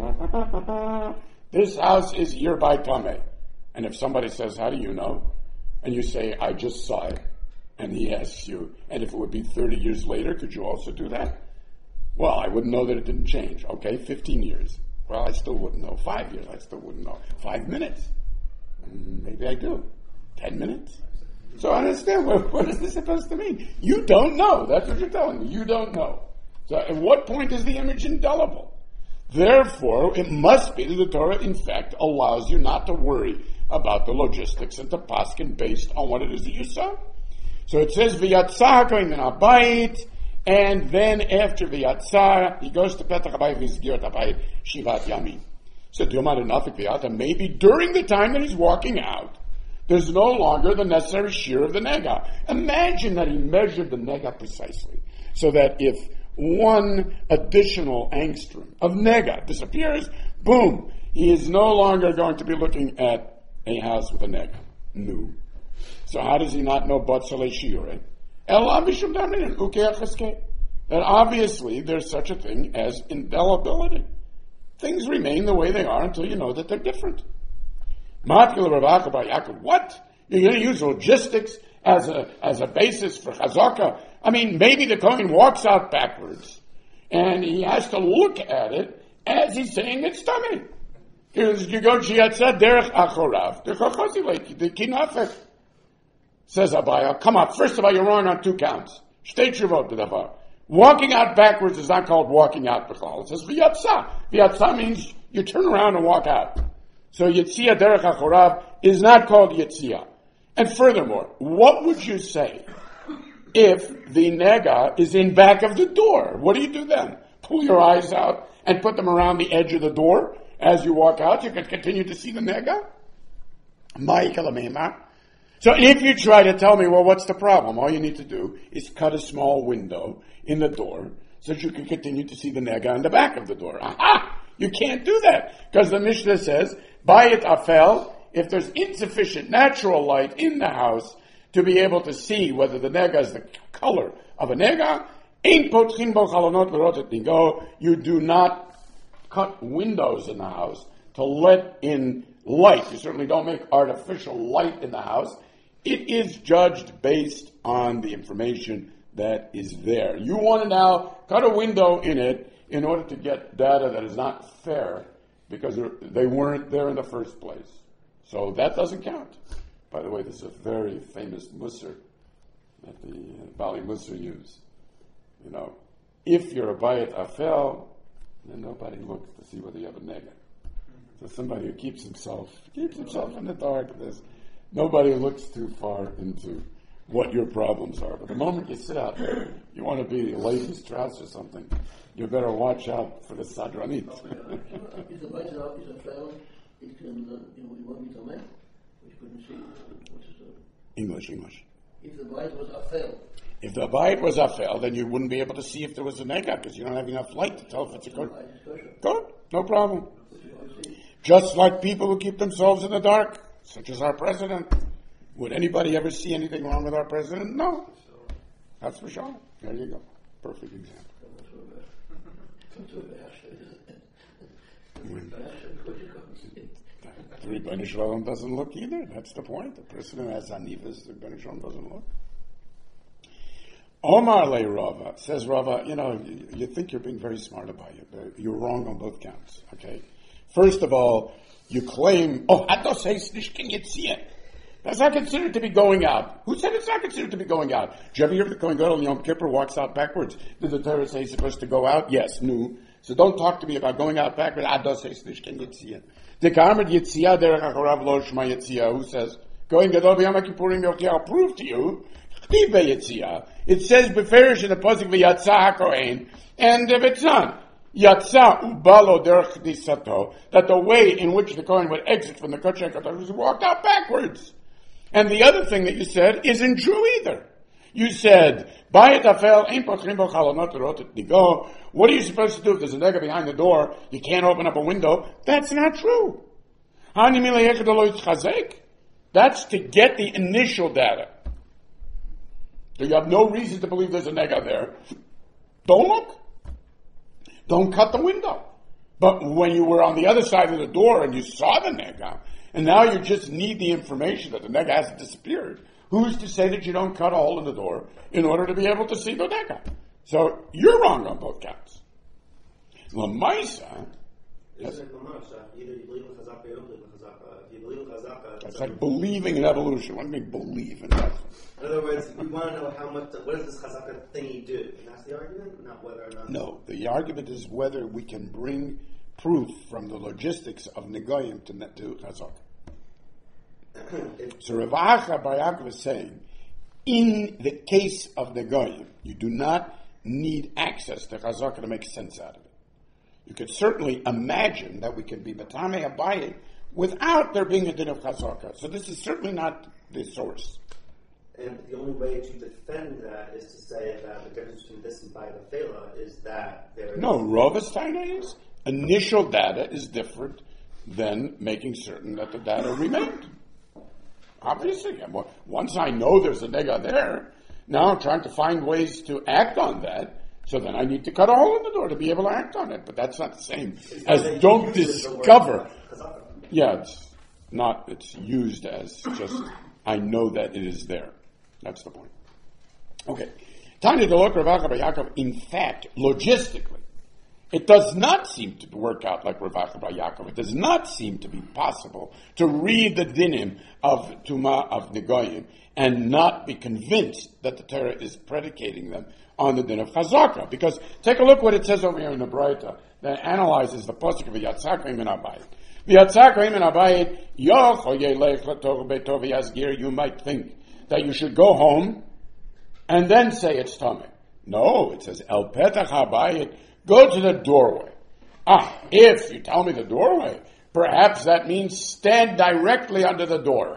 this house is hereby tameh. And if somebody says, how do you know? And you say, I just saw it. And he asks you, and if it would be thirty years later, could you also do that? Well, I wouldn't know that it didn't change. Okay, fifteen years. Well, I still wouldn't know. Five years, I still wouldn't know. Five minutes. Maybe I do. Ten minutes. So I understand, what, what is this supposed to mean? You don't know. That's what you're telling me. You don't know. So at what point is the image indelible? Therefore, it must be that the Torah, in fact, allows you not to worry about the logistics and to paskin based on what it is that you saw. So it says, V'yatzah going in abayit, and then after V'yatzah, he goes to Petach Abayit V'zgirat Abayit Shivat Yamin. So maybe during the time that he's walking out, there's no longer the necessary shear of the nega. Imagine that he measured the nega precisely, so that if one additional angstrom of nega disappears, boom, he is no longer going to be looking at a house with a nega. No. So how does he not know Batzalei Shiure? That obviously there's such a thing as indelibility. Things remain the way they are until you know that they're different. What? You're going to use logistics as a as a basis for chazaka? I mean, maybe the Kohen walks out backwards, and he has to look at it as he's saying it's tummy. Because you go Jiyatzah derech achorav, the kinafek. Says Abaya, come on, first of all, you're wrong on two counts. State your vote, b'davar. Walking out backwards is not called walking out, b'chal. It says v'yatzah. V'yatzah means you turn around and walk out. So Yitzia derech achorav is not called Yitzia. And furthermore, what would you say if the nega is in back of the door? What do you do then? Pull your eyes out and put them around the edge of the door as you walk out? You can continue to see the nega? Ma'ikalamema. So if you try to tell me, well, what's the problem? All you need to do is cut a small window in the door so that you can continue to see the nega on the back of the door. Aha! You can't do that because the Mishnah says, bayit afel, if there's insufficient natural light in the house to be able to see whether the nega is the color of a nega, ein potchin bo chalonot l'rot et nigo, you do not cut windows in the house to let in light. You certainly don't make artificial light in the house. It is judged based on the information that is there. You want to now cut a window in it in order to get data that is not fair because they weren't there in the first place. So that doesn't count. By the way, this is a very famous musar that the Bali Musar use. You know, if you're a bayit afel, then nobody looks to see whether you have a nega. So somebody who keeps himself keeps himself in the dark. There's nobody looks too far into what your problems are. But the moment you sit out there, you want to be a lady Strauss or something, you better watch out for the sadranit. If the bayit is a fail, it can, uh, you know, you want me to make, we couldn't see what is the... English, English. If the bayit was a fail. If the bayit was afel, then you wouldn't be able to see if there was a nega because you don't have enough light to tell if it's a good. Good, no problem. Just like people who keep themselves in the dark, such as our president. Would anybody ever see anything wrong with our president? No. That's for sure. There you go. Perfect example. The Rebbeinu Shalom doesn't look either. That's the point. The person who has anivas, the Rebbeinu Shalom doesn't look. Omar le Rava, says Rava, you know, you, you think you're being very smart about it, but you're wrong on both counts, okay? First of all, you claim, oh, Hados heißt nicht kein Yetziah. That's not considered to be going out. Who said it's not considered to be going out? Did you ever hear of the Kohen Gadol on Yom Kippur walks out backwards? Did the Torah say he's supposed to go out? Yes, no. So don't talk to me about going out backwards. Hados heißt nicht kein Yetziah. The Kamer Yetziah derech acharav lo shma Yetziah. Who says, Kohen Gadol b'Yom Kippurim yoki, I'll prove to you. It says beferish in the pasuk v'yatsa hakohen, and if it's not yatsa ubalo derech disato, that the way in which the kohen would exit from the kodesh HaKadosh was walked out backwards. And the other thing that you said isn't true either. You said bayit afel ein potchim bo chalonot l'rot et nigo. What are you supposed to do if there's a nega behind the door? You can't open up a window. That's not true. Hani milayechad lo yitzchazek. That's to get the initial data. So you have no reason to believe there's a nega there. Don't look. Don't cut the window. But when you were on the other side of the door and you saw the nega, and now you just need the information that the nega hasn't disappeared, who's to say that you don't cut a hole in the door in order to be able to see the nega? So you're wrong on both counts. Lamaisa. Yes. That's like believing in evolution. What do you mean believe in that? In other words, we want to know how much, what does this chazaka thingy do? And that's the argument, not whether or not... No, the argument is whether we can bring proof from the logistics of Negoyim to, to chazaka. So Rav Acha Bar Yaakov is saying, in the case of Negoyim, you do not need access to chazaka to make sense out of it. You could certainly imagine that we can be Batame Abaye without there being a din of chazaka. So this is certainly not the source. And the only way to defend that is to say that the difference between this and Bayit Afela is that there is... No, Rava's Taina is initial data is different than making certain that the data remained. Obviously. Once I know there's a nega there, now I'm trying to find ways to act on that, so then I need to cut a hole in the door to be able to act on it. But that's not the same it's as don't discover. Yeah, it's not, it's used as just, I know that it is there. That's the point. Okay. Tanya Delok Rav Acha Bar Yaakov, in fact, logistically, it does not seem to work out like Rav Acha Bar Yaakov. It does not seem to be possible to read the dinim of Tuma of Negoyim and not be convinced that the Torah is predicating them on the din of Chazaka. Because take a look what it says over here in the Braita that analyzes the pasuk of Yatzak Imen Abayit. Yatzak Imen Abayit, Yocho Yelech Latov Beitov Yazgir. You might think that you should go home and then say it's Tameh. No, it says El Petach Habayit. Go to the doorway. Ah, if you tell me the doorway, perhaps that means stand directly under the door.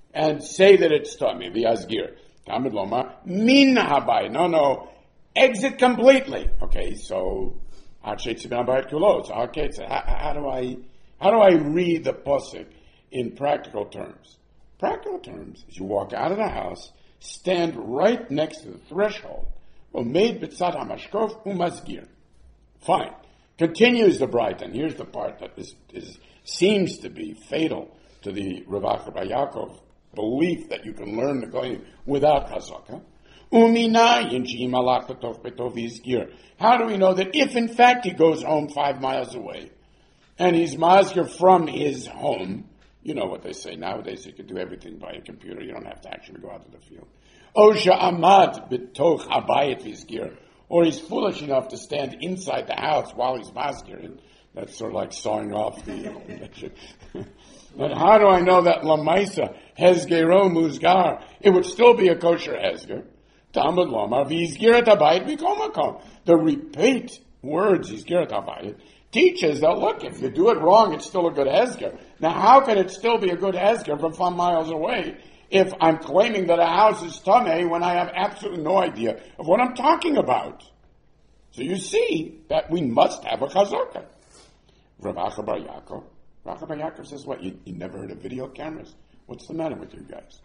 and say that it's tummy, the asgir. Tamid lomar, min habayit. No, no, exit completely. Okay, so, okay, so how, how do I, how do I read the pasuk in practical terms? Practical terms is you walk out of the house, stand right next to the threshold. Well, made b'tzad hamashkov umasgir. Fine. Continues the Brighton. Here's the part that is, is seems to be fatal to the Rav Acha bar Yaakov belief that you can learn the Goyim without chazaka. Uminayin she'im alach b'tov b'tov yizgir. How do we know that if in fact he goes home five miles away and he's mazgir from his home? You know what they say nowadays, you can do everything by a computer, you don't have to actually go out to the field. Osha amad b'toch habayit v'izgir. Or he's foolish enough to stand inside the house while he's mazgir. That's sort of like sawing off the... But how do I know that lamaisa hezgero muzgar? It would still be a kosher hezger. Talmud lomar v'izgir et habayit b'komakom. The repeat words, izgir et habayit, teaches that, look, if you do it wrong, it's still a good hezger. Now, how can it still be a good hezger from five miles away if I'm claiming that a house is tameh when I have absolutely no idea of what I'm talking about? So you see that we must have a chazaka. Rav Acha bar Yaakov. Rav Acha bar Yaakov says, what, you, you never heard of video cameras? What's the matter with you guys?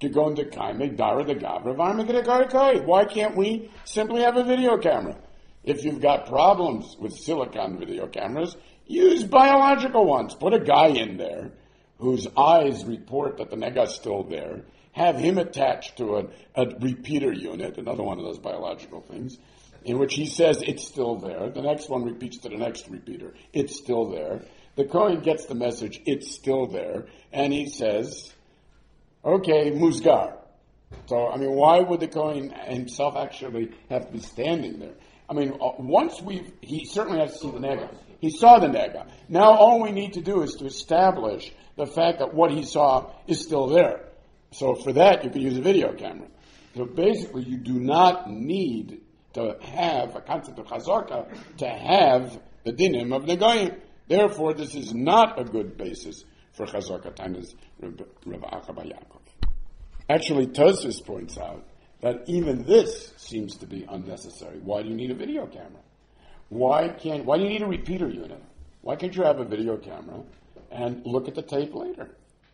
Why can't we simply have a video camera? If you've got problems with silicon video cameras, use biological ones. Put a guy in there whose eyes report that the nega is still there. Have him attached to a, a repeater unit, another one of those biological things, in which he says it's still there. The next one repeats to the next repeater. It's still there. The Kohen gets the message, it's still there. And he says, okay, muzgar. So, I mean, why would the Kohen himself actually have to be standing there? I mean, once we've, he certainly has to see the nega. He saw the nega. Now all we need to do is to establish the fact that what he saw is still there. So for that, you can use a video camera. So basically, you do not need to have a concept of chazaka to have the dinim of negoyim. Therefore, this is not a good basis for chazaka time as Rav Acha bar Yaakov. Actually, Tosfos points out that even this seems to be unnecessary. Why do you need a video camera? Why can't? Why do you need a repeater unit? Why can't you have a video camera and look at the tape later?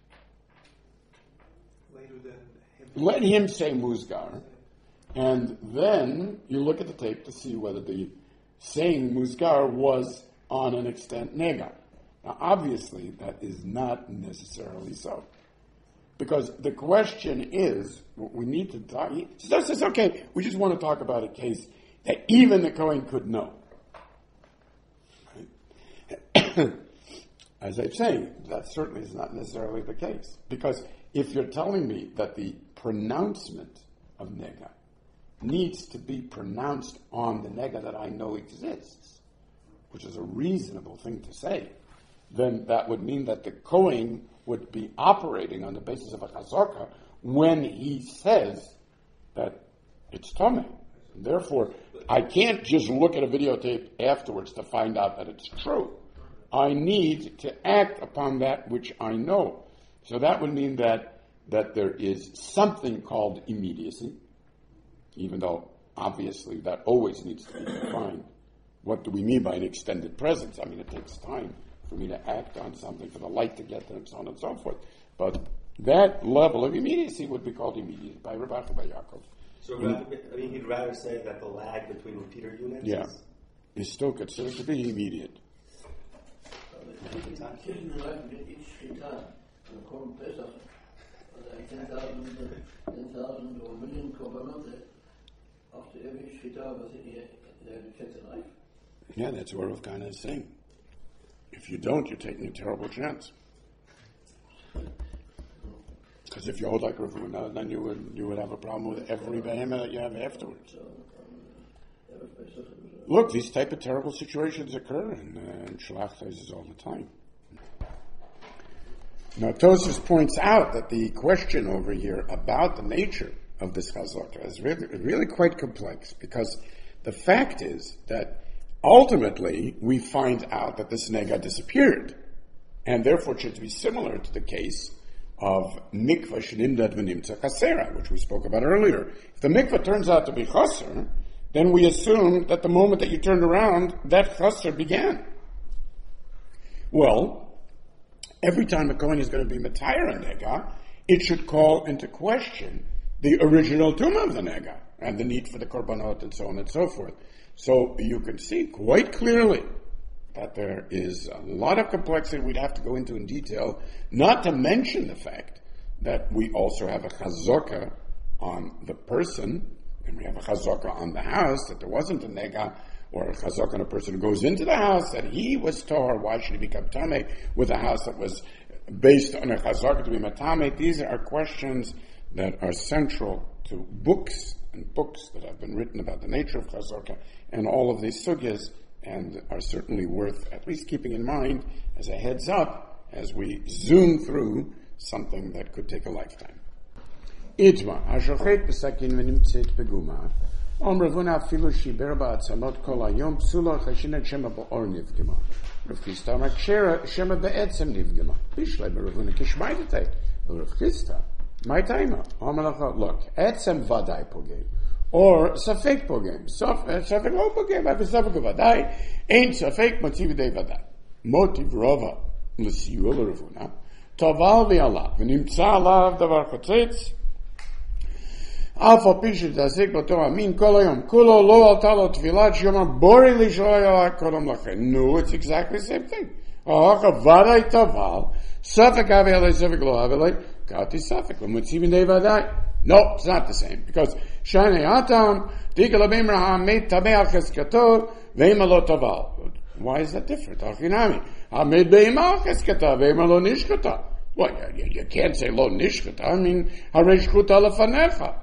Later than him. Let him say muzgar, and then you look at the tape to see whether the saying muzgar was on an extent nega. Now, obviously, that is not necessarily so. Because the question is, we need to talk, so says, okay, we just want to talk about a case that even the Kohen could know. Right? As I'm saying, that certainly is not necessarily the case. Because if you're telling me that the pronouncement of nega needs to be pronounced on the nega that I know exists, which is a reasonable thing to say, then that would mean that the Kohen would be operating on the basis of a chazaka when he says that it's tameh. Therefore, I can't just look at a videotape afterwards to find out that it's true. I need to act upon that which I know. So that would mean that that there is something called immediacy, even though obviously that always needs to be defined. What do we mean by an extended presence? I mean, it takes time for me to act on something, for the light to get there, and so on and so forth. But that level of immediacy would be called immediate by Rav Acha bar Yaakov. So, rather, I mean, he'd rather say that the lag between repeater units yeah. is... is still considered to be immediate. ten thousand or a million korbanot after every shita, was it a life? Yeah, that's what Rav Kahana is saying. If you don't, you're taking a terrible chance. Because if you hold like Rav Huna, then you would you would have a problem with every behemoth that you have afterwards. Look, these type of terrible situations occur in, uh, in Shalach all the time. Now, Tosfos points out that the question over here about the nature of this chazaka is really, really quite complex, because the fact is that ultimately we find out that this nega disappeared, and therefore it should be similar to the case of mikvah shenimdad v'nimtza chasera, which we spoke about earlier. If the mikvah turns out to be chaser, then we assume that the moment that you turned around, that chaser began. Well, every time a Kohen is going to be Matayr a Nega, it should call into question the original tumah of the Nega and the need for the korbanot and so on and so forth. So you can see quite clearly that there is a lot of complexity we'd have to go into in detail, not to mention the fact that we also have a chazaka on the person, and we have a chazaka on the house, that there wasn't a nega, or a chazaka on a person who goes into the house, that he was tahor. Why should he become tameh with a house that was based on a chazaka to be matameh? These are questions that are central to books and books that have been written about the nature of chazaka and all of these sugyas, and are certainly worth at least keeping in mind as a heads up as we zoom through something that could take a lifetime. Itma, hashochet b'sakin v'nimtzet beguma, om ravuna afilu shiber ba'atzamot kol hayom psula chashinet shema ba'or nivgema. Rav Chisda amar kshera shema ba'etzem nivgema. Bishlei b'ravuna kishmaitetei. Rav Chisda, my timer, omalacha, look, etzem vadai pogei. Or safek pogem, safek lo pogem, I have safek vadai, ain't safek motiv de vadai. Motiv rova, l'siyul l'ravuna, toval v'alav, v'nimtza alav davar chotzetz, alfa pishet tasek bato amin kol hayom, kulo lo alta lo tfilat shomar bori lishoy ala kodom lachen. No, it's exactly the same thing. Ahacha vadai toval, safek avelei, safek lo avelei, kati safek, l'motiv de vadai. No, it's not the same, because Shane Atam, Dikalabimraham made Tabeach Eskato, Veimalo Taval. Why is that different? Achinami. Hamid Beimach Eskata, Veimalo Nishkata. Well, you, you can't say Lo Nishkata. I mean, Hare Shkuta Lefanecha.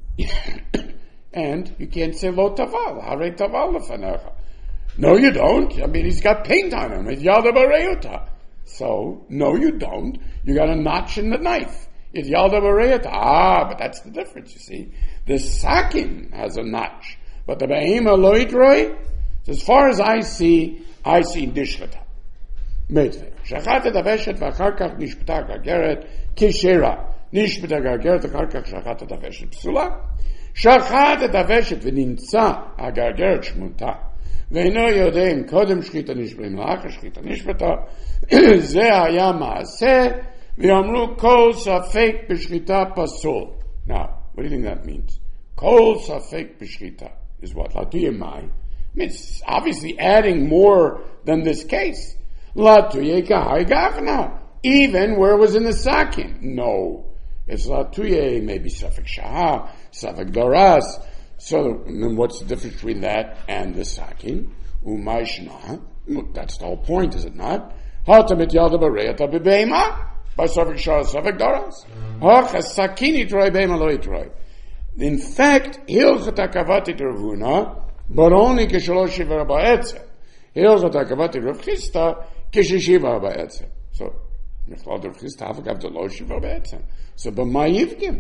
And you can't say Lo Taval, Hare Taval Lefanecha. No, you don't. I mean, he's got paint on him. It's Yalda Bareuta. So, no, you don't. You got a notch in the knife. It's Yalda Bareuta. Ah, but that's the difference, you see. The sakin has a notch, but the Behema Lo Yitroi, as far as I see, I see Nishkata. Mitzvah. Shachat et aveshet v'achar kach nishpata gageret kishera. Nishpata gageret v'achar kach shachat et aveshet psula. Shachat et aveshet v'nimtza agageret shmuta. Ve'ino yodeim kodem shchita nishbrim la'achar shchita nishpata. Ze haya ma'aseh v'yamru kol safek b'shchita pasul. Now, what do you think that means? Kol safek b'shchita is what? Latuyemai. It's obviously adding more than this case. Latuye kahai gavna. Even where it was in the sakin. No. It's latuye, maybe safek shah, safek doras. So, then what's the difference between that and the sakin? Umay shna. That's the whole point, is it not? Hatamit yalda bareyata b'beima. By safek shah, safek doras. Hach sakin yitroi beima lo yitroi. In fact, hilchat hakavati tervuna, but only kishalo shiva ba'etzem. Hilchat hakavati Rav Chisda, kishishiva ba'etzem. So, Mechlal Rav Chisda havagav de lo shiva ba'etzem. So, b'ma yivgim.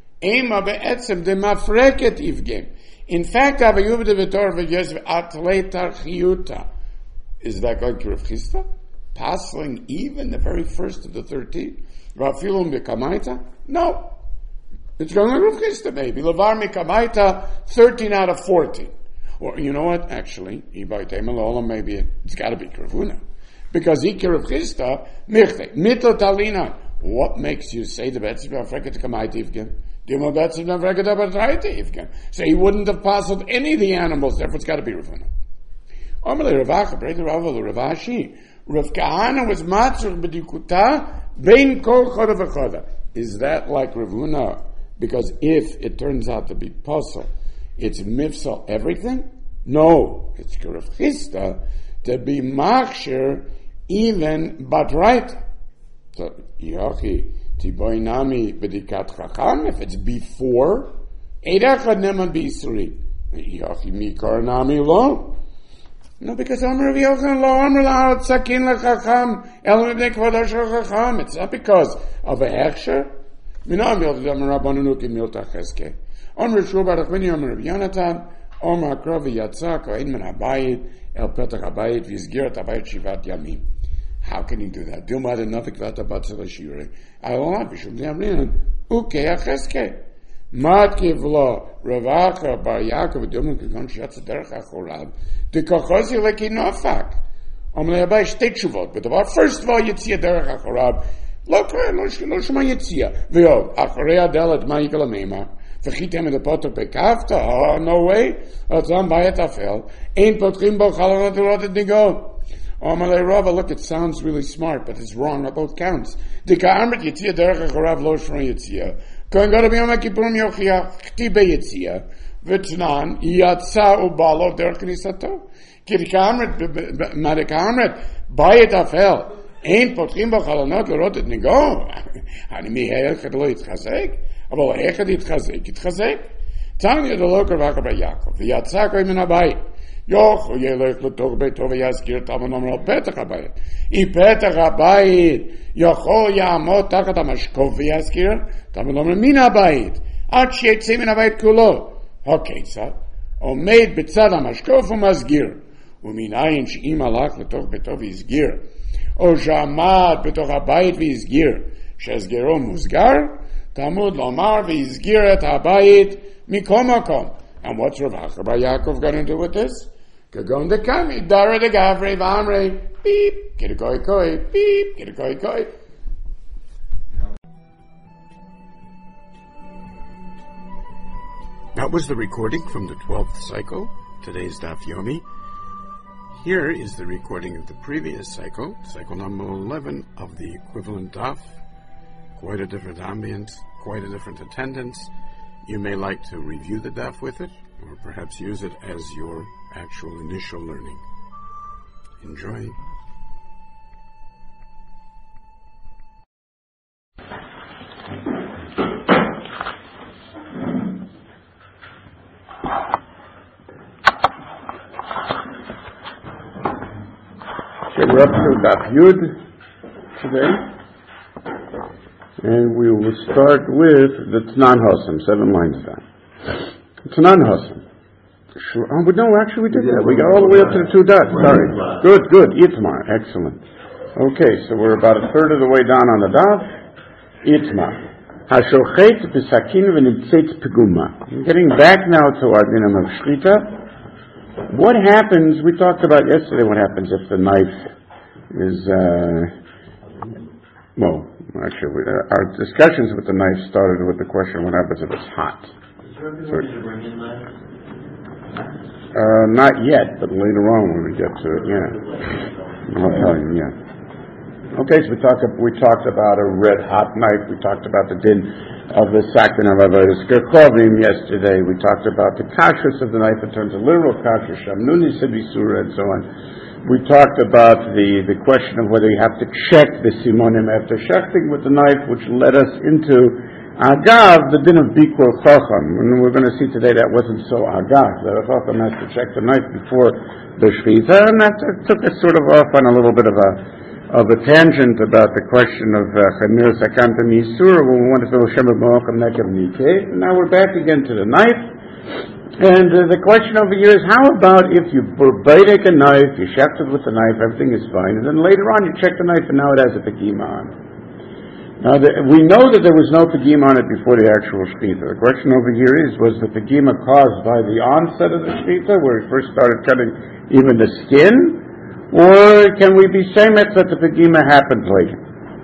Ema ba'etzem de mafreket yivgim. In fact, havayuv de v'tor v'yosef atlei tarchiyuta. Is that going to Rav Chisda? Passing even the very first of the thirteen? Rafilum b'kamaita? No. It's going to Rav Chisda maybe. Levar mikamaita, thirteen out of fourteen. Or, you know what, actually, maybe it's got to be Kravuna. Because Ikir Rav Chisda, Michte, Mittel Talina. What makes you say the Betzim Afrika to Kamaita Ivgen? Dimo Betzim Afrika to Betraita Ivgen. So he wouldn't have puzzled any of the animals, therefore it's got to be Ravuna. Omele Ravacha, Breda Raval, Ravashi. Rav Kahana was Matzur B'dikuta, Bein Kol Choda V'choda. Is that like Ravuna? Because if it turns out to be puzzle, it's mifsal everything? No, it's Rav Chisda to be machshir even batraita. So, yachi tiboinami b'dikat chacham, if it's before, eidachad neman b'isri. Yachi mikar nami lo. No, because Amr Rav Yochanan lo Amr la'arat sakin l'chacham, el mibnei kvodah shel chacham. It's not because of a hechsher. Minam yod Amr Rabbananu ki milta cheske. Omer Shul Baruch Bini Omer Rabbi Yonatan Omer Akrovi Yatzak Oin Men Habayit El Petach Habayit Vizgirat Habayit Shivat Yamim. How can he do that? Dilma de Nafik Vata Batzela Shire. Allah Vishum Diamrin. Uke Acheske. Mat Kivlo Ravacha Bar Yaakov Dilma Kigon Shatz Derech Achorab. De Kochosi Leki Nofak. Omle Abai Shtei Tshuvot. But about first of all, Yitzia Derech Achorab. Lo Kre, Lo Shema Yitzia. V'yov. Acharei Adelet Ma Yikala Meima. V'chitem in the potter Pekavta. Oh, no way. Otzam Bayet Afel. Ein Potrim Bo Chalonot Rotet Nigo. Omalei Rava, look, it sounds really smart, but it's wrong on both counts. Dika Amrit Yitzia Derech Achorav Lo Shron Yitzia. Kohen Gadol B'Yom HaKippurim Yochiach Chtibe Yitzia. V'tnan Yatsa Ubalo Derech Knisato. Dika Amrit Madika Amrit Bayet Afel. Ein Potrim Bo Chalonot Rotet Nigo. Ani Mihael Chedlo Yitzchazek. Abo Echad Yitzchazek Yitzchazek. Tanya the Lokar Vaka Bar Yaakov. V'Yatsa Kohen Min HaBayit. Yoch yelech l'tov beitov v'yazkir tamanom lo petach habayit. I petach habayit yochol ya'amot tachat hamashkov v'yazkir tamanom min habayit. Ad she'etzeh min habayit kulo. Haketzad omed b'tzad hamashkov u'mazgir. U'minayin she'im halach l'tov beitov v'yizgir. O she'amad b'toch habayit v'yizgir. She'azgiro muzgar. Tamud lomar v'yizgir et habayit mikom makom. And what's Rav Acha Bar Yaakov going to do with this? Kagon de kami, dara de gavre v'amre, beep, get a koi koi, beep, get a koi koi. That was the recording from the twelfth cycle, today's Daf Yomi. Here is the recording of the previous cycle, cycle number eleven of the equivalent Daf. Quite a different ambience, quite a different attendance. You may like to review the Daf with it, or perhaps use it as your actual initial learning. Enjoy. So we're up to Daf Yud today. And we will start with the Tanan Hasam, seven lines down. Tanan Hasam. Sure. Oh, but no, actually we did that. We got all the way up to the two dots. Sorry. Good, good. Itmar. Excellent. Okay, so we're about a third of the way down on the daf. Itmar. Hashochet b'sakin v'nimtzeit peguma. Getting back now to our dinam of shchita. What happens, we talked about yesterday what happens if the knife is, uh, well, Actually, we, uh, our discussions with the knife started with the question, what happens if it's hot? So, uh, not yet, but later on when we get to it, yeah. I'll tell you, yeah. Okay, so we talked, we talked about a red hot knife. We talked about the din of the sakin of avodas kerchovim yesterday. We talked about the kashrus of the knife in terms of literal kashrus, shamnuni sibisura, and so on. We talked about the, the question of whether you have to check the simonim after shechting with the knife, which led us into agav, the din of bikur chacham. And we're going to see today that wasn't so agav. That a chacham has to check the knife before the shvita, and that took us sort of off on a little bit of a of a tangent about the question of chamir sakanta misur when we wanted to know shem b'mocham nekav nikeh. And now we're back again to the knife. And uh, the question over here is, how about if you take a knife, you shecht it with the knife, everything is fine, and then later on you check the knife and now it has a pegima on it. Now, the, we know that there was no pegima on it before the actual shchita. The question over here is, was the pegima caused by the onset of the shchita, where he first started cutting even the skin, or can we be semet that the pegima happened later?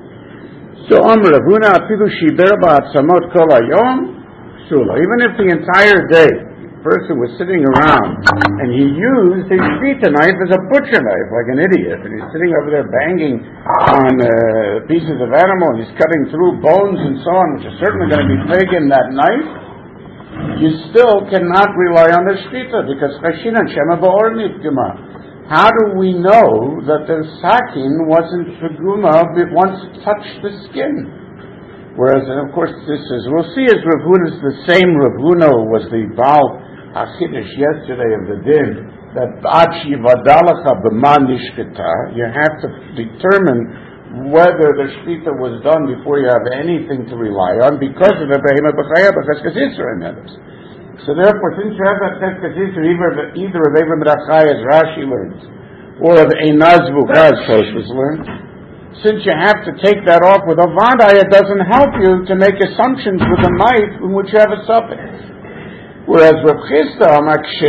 So, Amr Ravuna afilu shiber ba'atzamot kol hayom sula. Even if the entire day person was sitting around and he used his shvita knife as a butcher knife like an idiot, and he's sitting over there banging on uh, pieces of animal, and he's cutting through bones and so on, which is certainly going to be pagan, that knife, you still cannot rely on the shvita because chashinan shema ba'or nifguma. How do we know that the sakin wasn't peguma once it touched the skin? Whereas, and of course, this is, we'll see as Rav Huna is the same Rav Huna was the Baal HaChidush yesterday of the din, that Ad Shivadalacha B'ma Nishketa, you have to determine whether the shvita was done before you have anything to rely on because of the Behema B'chaya B'cheskes Yisra in others. So therefore, since you have that Cheskes Yisra, either, either of Eva B'chaya as Rashi learns, or of Einaz Vukaz Toshvus learns, since you have to take that off with a vadai, it doesn't help you to make assumptions with a knife in which you have a suffix. Whereas Rav Chisda,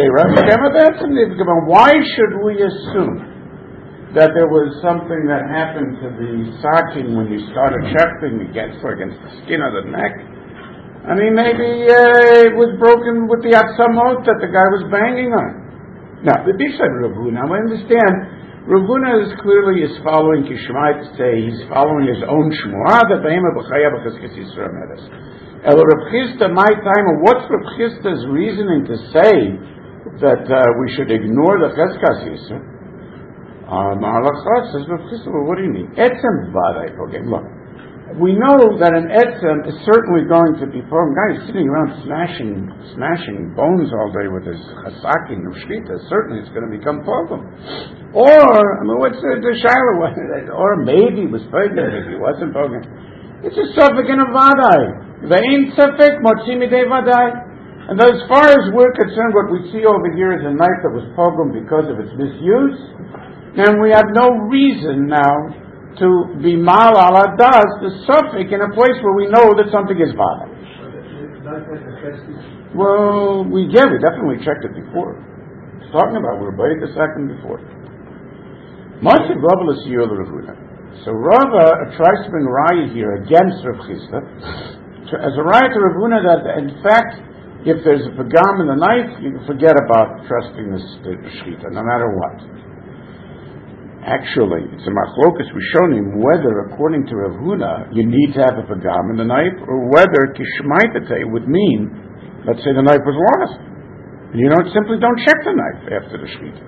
why should we assume that there was something that happened to the sakin when you started shechting against or against the skin of the neck? I mean, maybe uh, it was broken with the atzamot that the guy was banging on. Now, the Bishad Rav Huna, I understand. Rav Huna is clearly is following Kishmai to say he's following his own shmuah. The behema b'chaya b'cheskes Yisrael medes. El Rav Chisda, my time, what's Rav Chisda's reasoning to say that uh, we should ignore the cheskes Yisrael? Ma'alachot says Rav Chisda, well, what do you mean? Etzem v'adai pogem. Look, we know that an etzem is certainly going to be pogem. Guy is sitting around smashing, smashing bones all day with his chasakin of shvita. Certainly, it's going to become pogem. Or, I mean, what's the, the shiloh? Or maybe he was pregnant, maybe he wasn't pogem. It's a suffix in a vadai. They ain't suffix, motzimidei vadai. And as far as we're concerned, what we see over here is a knife that was pogem because of its misuse. And we have no reason now to be mal ala das, the suffix, in a place where we know that something is vadai. Well, we, yeah, we definitely checked it before. It's talking about, we were buried the second before. Much of Rava l'siyur Rav Huna. So Rava tries to bring raya here against Rav Chisda as a raya to Rav Huna that in fact, if there's a pagam in the knife, you can forget about trusting the shechita, no matter what. Actually, it's a machlokas rishonim whether, according to Rav Huna, you need to have a pagam in the knife, or whether kishmaitate would mean, let's say the knife was lost, and you don't simply don't check the knife after the shechita.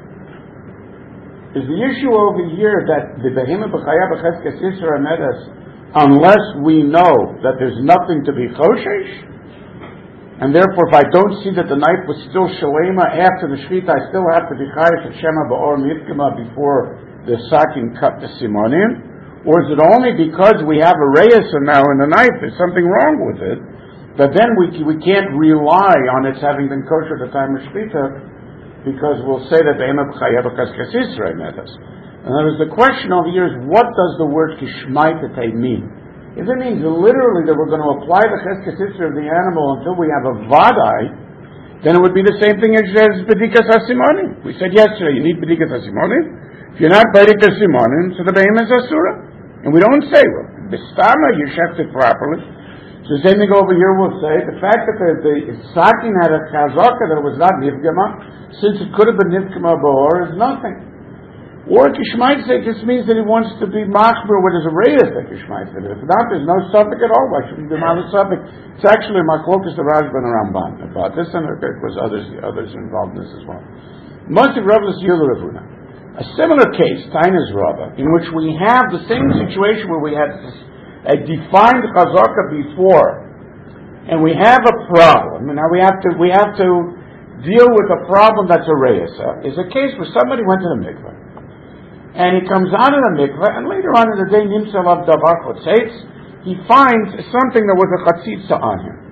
Is the issue over here that the behema b'chaya b'cheskes Yisrael medes, unless we know that there's nothing to be choshesh, and therefore if I don't see that the knife was still shalema after the shechita, I still have to be chayish shema ba'or mitkama before the sakin cut the simonim? Or is it only because we have a reyes now in the knife, there's something wrong with it, that then we we can't rely on its having been kosher at the time of shechita, because we'll say that the ema b'chaya b'cheskes Yisrael medes. And there is the question over here is, what does the word kishmaitate mean? If it means literally that we're going to apply the cheskes Yisrael of the animal until we have a vadai, then it would be the same thing as bedikas hasimonim. We said yesterday, you need bedikas hasimonim. If you're not bedikas hasimonim, so the behema is asura. And we don't say, well, bistama, you checked it properly. So the same thing over here will say, the fact that the, the sakin had a chazaka that it was not nivgama, since it could have been nivgama ba'or, is nothing. Or kishmait say just means that he wants to be machmer with his arayas that kishmait said. If not, there's no suffix at all. Why shouldn't be mal suffix? It's actually machlokas the Rajban and Ramban about this, and there was others others involved in this as well. Much of Rav l'siyur Rav Huna. A similar case, Tainas Rava, in which we have the same situation where we had a defined chazaka before, and we have a problem, and now we have to we have to deal with a problem that's a reyesa, is a case where somebody went to the mikveh, and he comes out of the mikveh, and later on in the day, nimsal av davar chotzeitz, he finds something that was a chatzitza on him.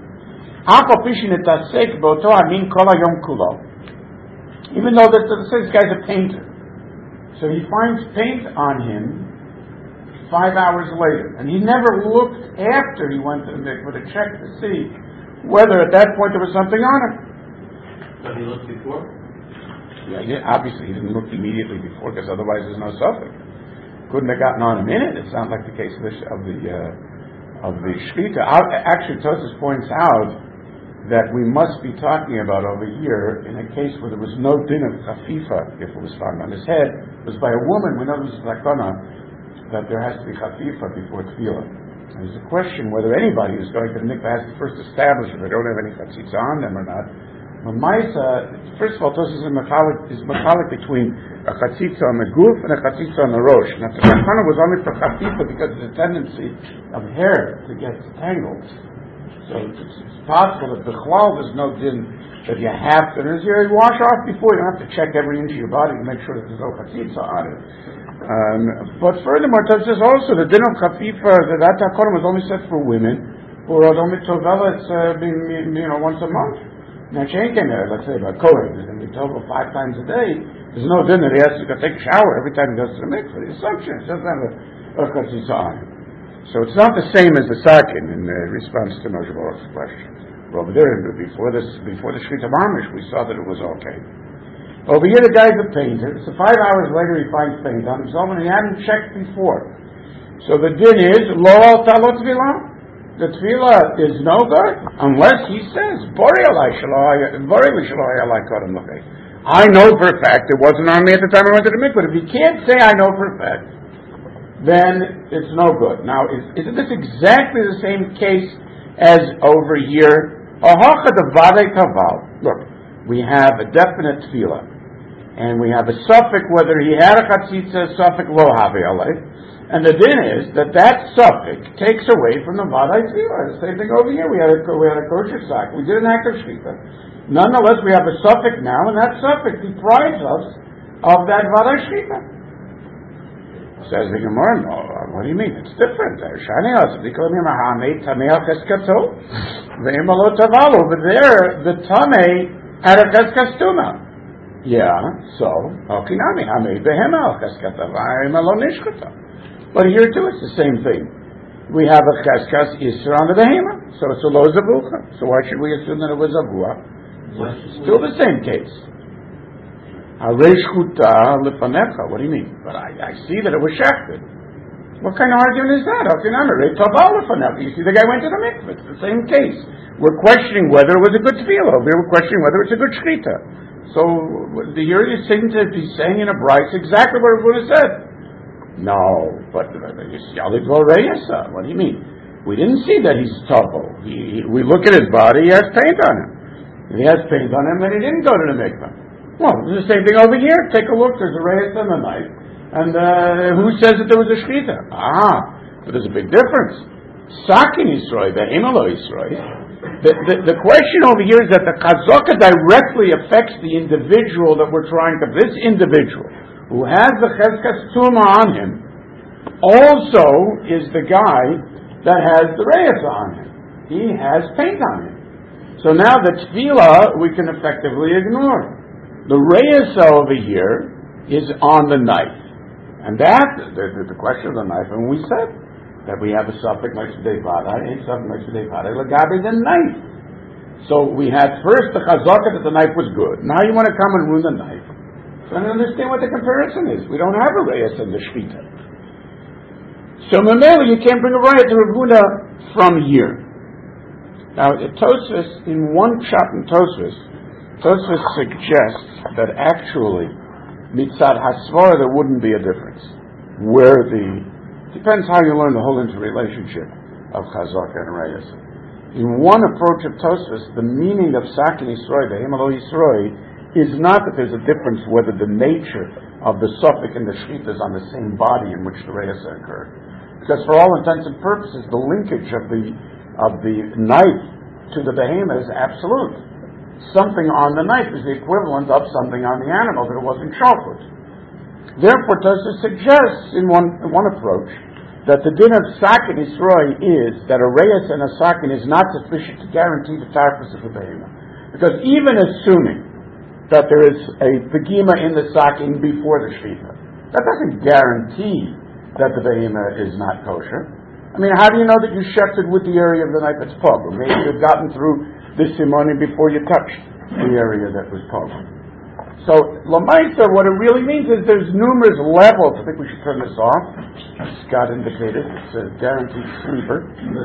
Even though this, this guy's a painter, so he finds paint on him five hours later, and he never looked after he went to the mikveh to check to see whether at that point there was something on him. But he looked before? Yeah, he, obviously he didn't look immediately before, because otherwise there's no suffix. Couldn't have gotten on a minute. It's not like the case of the of the, uh, of the shechita. Actually, Tosfos points out that we must be talking about over here in a case where there was no din of chafifa if it was found on his head. It was by a woman. We know this is lakona, that there has to be chafifa before tefillah. There's a question whether anybody who's going to the mikveh has to first establish if they don't have any chatzitza on them or not. Maisa, first of all, Tosfos is mechalik is mechalik between a chatzitza on the guf and a chatzitza on the rosh. Now, the lakona was only for chafifa because of the tendency of hair to get tangled. So it's, it's possible that b'chlal there's no din that you have to. There's, you wash off before. You don't have to check every inch of your body to make sure that there's no chatzitza on it. Um, but furthermore, Tosfos says also the din of chafifa, that that hakona was only set for women, or only tovela, it's uh, being, you know, once a month. Now, Shane came there, let's say about Kohen, he's going to be tovel five times a day. There's no din that he has to go take a shower every time he goes to the mikveh. The assumption is doesn't have a a chatzitza on him. So it's not the same as the sakin in uh, response to Moshe Baruch's question. But over there, before this, before the Shechita Mamish, we saw that it was okay. Over here, the guy's a painter. So five hours later, he finds paint on himself, and he hadn't checked before. So the din is lo al talot tefillah. The tefillah is no good unless he says bori alai shaloi bori shaloi alai kodem lachay. I know for a fact it wasn't on me at the time I went to the mikvah. If he can't say I know for a fact, then it's no good. Now, is, isn't this exactly the same case as over here? Look, we have a definite tefillah, and we have a suffix whether he had a chatzitza, suffix lo havi alei, and the din is that that suffix takes away from the vadai tefillah. The same thing over here. We had a we had a kosher sack. We did an act of shechita. Nonetheless, we have a suffix now, and that suffix deprives us of that vadai shechita. Says the Gemara, no, what do you mean? It's different. Over there, the Tameh had a cheskas tuma. Yeah, so, okinami, hamei behema al cheskata, v'ayim alo nishkata. But here too, it's the same thing. We have a cheskas isra on the behema, so it's a lo zavucha. So why should we assume that it was avua? It's still the same case. What do you mean? But I, I see that it was shechted. What kind of argument is that? You see, the guy went to the mikvah. It's the same case. We're questioning whether it was a good tefillah. We're questioning whether it's a good shechita. So here you seem to be saying in a bryce exactly what everyone has said. No, but what do you mean? We didn't see that he's topple. He, we look at his body, he has paint on him. If he has paint on him, then he didn't go to the mikvah. Well, it's the same thing over here. Take a look. There's a reyes and a knife. And uh, who says that there was a shechita? Ah, but there's a big difference. Sakin Yisroi, the Himelo Yisroi. The, the, the question over here is that the chazaka directly affects the individual that we're trying to... This individual, who has the cheskas tuma on him, also is the guy that has the reyes on him. He has paint on him. So now the tefillah we can effectively ignore. The reyes over here is on the knife. And that, the, the question of the knife, and we said that we have a suffix next to Devada, a suffix next to Devada, Lagabi, the knife. So we had first the chazaka that the knife was good. Now you want to come and ruin the knife. So I don't understand what the comparison is. We don't have a reyes in the shechita. So Mamela, you can't bring a raya to Rav Huna from here. Now, Tosfos, in one shot in Tosfos, Tosfos suggests that actually, mitzad hasvara, there wouldn't be a difference. Where the, depends how you learn the whole interrelationship of chazaka and reyes. In one approach of Tosfos, the meaning of sakin yisroi, the himelo yisroi, is not that there's a difference whether the nature of the suffix and the shechita is on the same body in which the reyes occurred. Because for all intents and purposes, the linkage of the of the knife to the behemoth is absolute. Something on the knife is the equivalent of something on the animal that it wasn't shofut. Therefore, Tosfos suggests in one in one approach that the din of sakin yisroi is that a reyes and a sakin is not sufficient to guarantee the tarfus of the behemoth. Because even assuming that there is a pegima in the sakin before the shechita, that doesn't guarantee that the behemoth is not kosher. I mean, how do you know that you shechted with the area of the knife that's pug? Or maybe you've gotten through the simoni before you touched the area that was pug. So, Lamaisa, what it really means is there's numerous levels. I think we should turn this off. Scott indicated it's a guaranteed sleeper.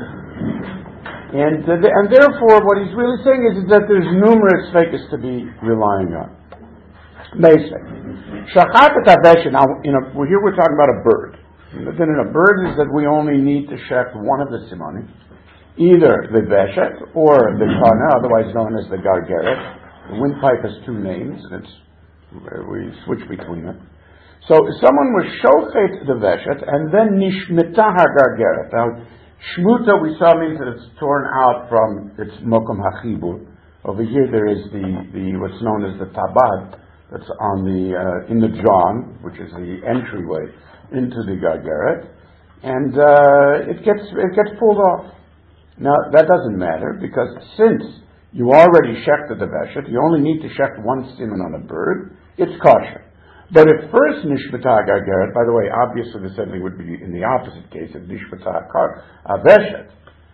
And uh, the, and therefore, what he's really saying is, is that there's numerous fakes to be relying on. Basic. Shachat et now, you know, here we're talking about a bird. Then in a bird is that we only need to shecht one of the simoni, either the veshet or the kana, otherwise known as the gargeret. The windpipe has two names, and it's we switch between them. So someone was shochet the veshet, and then nishmita gargeret. Now shmuta we saw means that it's torn out from its mokum hachibur. Over here there is the, the what's known as the tabad that's on the uh, in the john, which is the entryway into the gargeret, and uh, it gets it gets pulled off. Now that doesn't matter because since you already shechted the veshet, you only need to shecht one siman on a bird. It's kosher. But if first nishbata gargeret, by the way, obviously the same thing would be in the opposite case of nishbata veshet,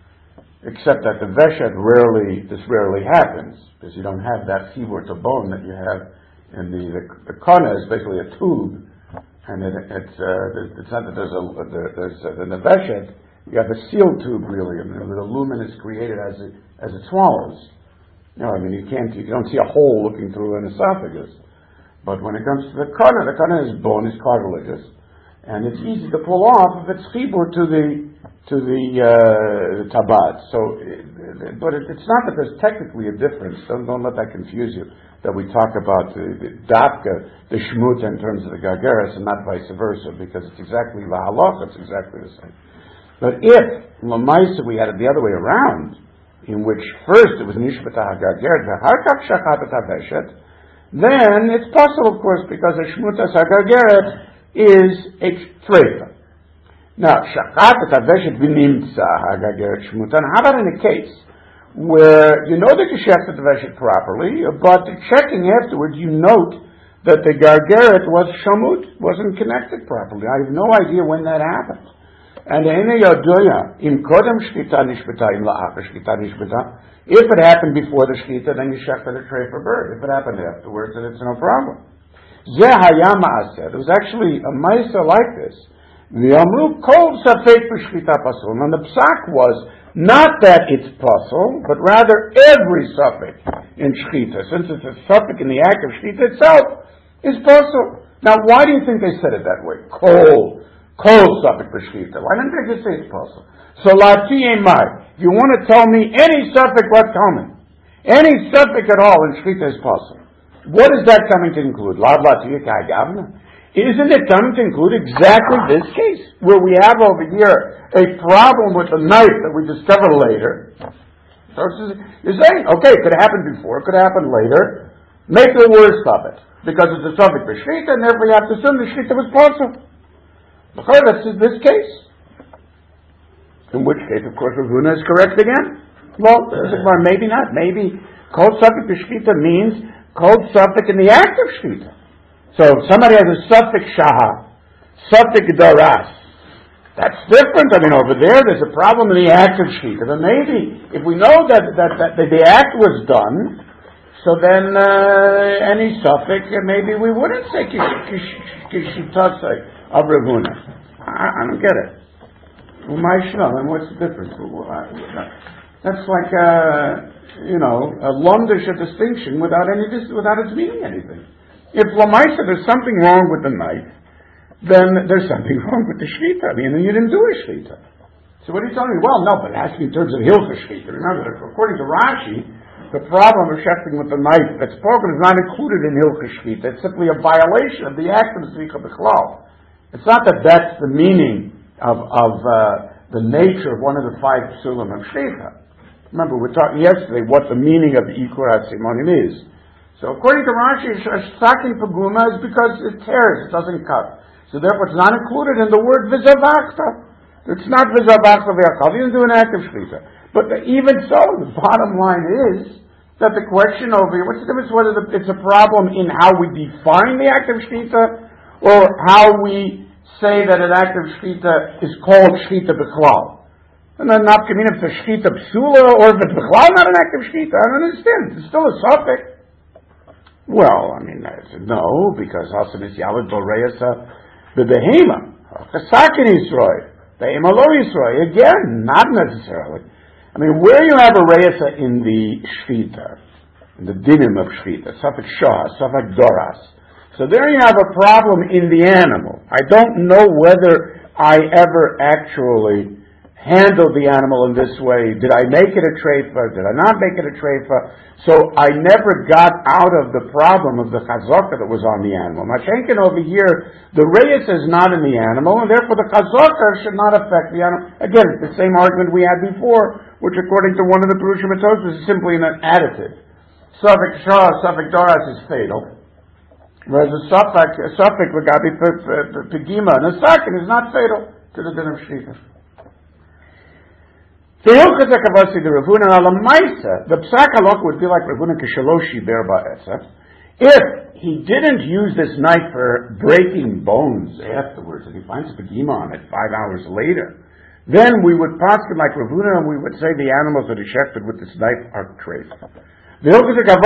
except that the veshet rarely, this rarely happens, because you don't have that chibur to bone that you have in the, the, the kana is basically a tube, and it, it's, uh, it's not that there's a, there's a, in the veshet, you have a sealed tube really, and the lumen is created as it, as it swallows. You know, I mean, you can't, you don't see a hole looking through an esophagus. But when it comes to the kana, the kana is bone, is cartilageous, and it's easy to pull off if it's chibur to the to the, uh, the tabat. So, it, but it, it's not that there's technically a difference. Don't, don't let that confuse you. That we talk about the, the dafka, the shmut in terms of the gargeres, and not vice versa, because it's exactly la halacha. It's exactly the same. But if lamaisa we had it the other way around, in which first it was nishbata gargeret v'harkach shachat veshet. Then it's possible, of course, because a shmutas hagargeret is a treifa. Now, shachat veshet v'nimtza hagargeret shmutan. How about in a case where you know that you shechted the veshet properly, but checking afterwards you note that the gargeret was shamut, wasn't connected properly. I have no idea when that happened. And im kodem shkita nishbata im la'achar shkita nishbata. If it happened before the shkita, then you shechted a tray for bird. If it happened afterwards, then it's no problem. Zeh haya ma'aseh. There was actually a ma'aseh like this. V'yamru kol safek b'shkita pasul. And the psak was not that it's pasul, but rather every suffix in shkita. Since it's a suffix in the act of shkita itself, is pasul. Now, why do you think they said it that way? Kol. Kol suffix b'shkita. Why didn't they just say it's pasul? So lati emai. If you want to tell me any suffix what's coming, any suffix at all in shkita is pasul. What is that coming to include? Lav lati kai gavna. Isn't it coming to include exactly this case, where we have over here a problem with the knife that we discover later? So you're saying, okay, it could happen before, it could happen later. Make the worst of it, because it's a suffix for shkita, and therefore you have to assume the shkita was pasul. Okay, that's this case. In which case, of course, Ravuna is correct again. Well, maybe not. Maybe kol suffix for shkita means kol suffix in the act of shkita. So if somebody has a suffix shaha, suffix daras, that's different. I mean, over there, there's a problem in the act of shkita. But maybe, if we know that, that, that, that the act was done, so then uh, any suffix, maybe we wouldn't say kishitasai of Ravuna. I, I don't get it. Well, my shalom, and what's the difference? That's like, uh, you know, a lumdish a distinction without any, without its meaning anything. If Lamaisa, there's something wrong with the knife, then there's something wrong with the shkita. I mean, you didn't do a shkita. So what are you telling me? Well, no, but it has to be in terms of hilchah shkita. Remember, according to Rashi, the problem of shechting with the knife that's spoken is not included in hilchah shkita. It's simply a violation of the act of zika b'chlal. It's not that that's the meaning of, of uh, the nature of one of the five psulim of shkita. Remember, we were talking yesterday what the meaning of the ikur ha-simonim is. So according to Rashi, Sakin Paguma is because it tears, it doesn't cut. So therefore it's not included in the word Vizavachta. It's not Vizavachta V'yachal. You didn't do an act of shkita. But the, even so, the bottom line is that the question over here, what's the difference whether the, it's a problem in how we define the act of shkita or how we say that an act of shkita is called shkita b'chlal? And then not coming if it's a shkita psula or if it's b'chlal not an act of shkita. I don't understand. It's still a suffix. Well, I mean, I said, no, because Hasan is Yalad Boreyasa the Behema. Chasakin Yisroi. Behema Lo Yisroi. Again, not necessarily. I mean, where you have a Reyasa in the Shvita, in the dinim of Shvita, Safek Shah, Safek Doras. So there you have a problem in the animal. I don't know whether I ever actually handled the animal in this way. Did I make it a treifa? Did I not make it a treifa? So I never got out of the problem of the chazaka that was on the animal. Machenkin over here, the reyes is not in the animal, and therefore the chazaka should not affect the animal. Again, the same argument we had before, which according to one of the Perushim Atosos is simply an additive. Safek Shah, Safek Doras is fatal. Whereas a Safek, a Safek V'gabi Pegima, and a Sakin is not fatal to the din of Shkita. The Hilchas HaKavasi, the Ravuna, the Psak Halach would be like Ravuna Kishaloshi Berba Etzef. If he didn't use this knife for breaking bones afterwards, and he finds a pegima on it five hours later, then we would paskin like Rav Huna, and we would say the animals that he shechted with this knife are treif. But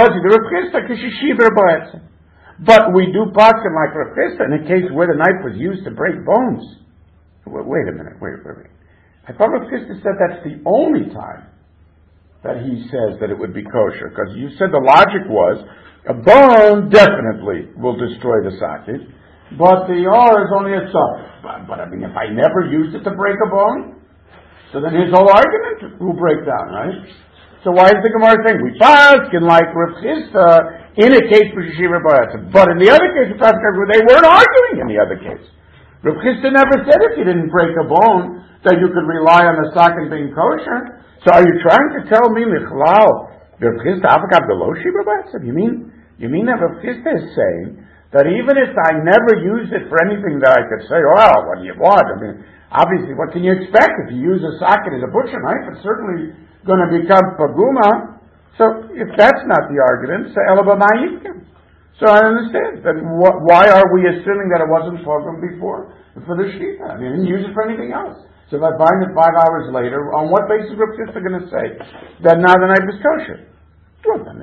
we do paskin like Rav Chisda in a case where the knife was used to break bones. Wait, wait a minute, wait, wait, wait. I thought Rav Chisda said that's the only time that he says that it would be kosher, because you said the logic was a bone definitely will destroy the socket, but the or is only a suffix. But, but I mean, if I never used it to break a bone, so then his whole argument will break down, right? So why is the Gemara saying we paskin like Rav Chisda in a case for Yeshiva B'Yatzim, but in the other case of paskin they weren't arguing in the other case. Rav Chisda never said if you didn't break a bone that you could rely on the socket being kosher. So are you trying to tell me Michlal Rav Chisda avakav below Yeshiva B'Yatzim? You mean you mean that Rav Chisda is saying that even if I never used it for anything that I could say, well, what do you want? I mean, obviously, what can you expect? If you use a socket as a butcher knife, it's certainly going to become paguma. So, if that's not the argument, say Elabamayikim. So I understand. Then wh- why are we assuming that it wasn't pogum before for the shita? I mean, I didn't use it for anything else. So if I find it five hours later, on what basis is Rav Chisda going to say that now the knife is kosher? Well, then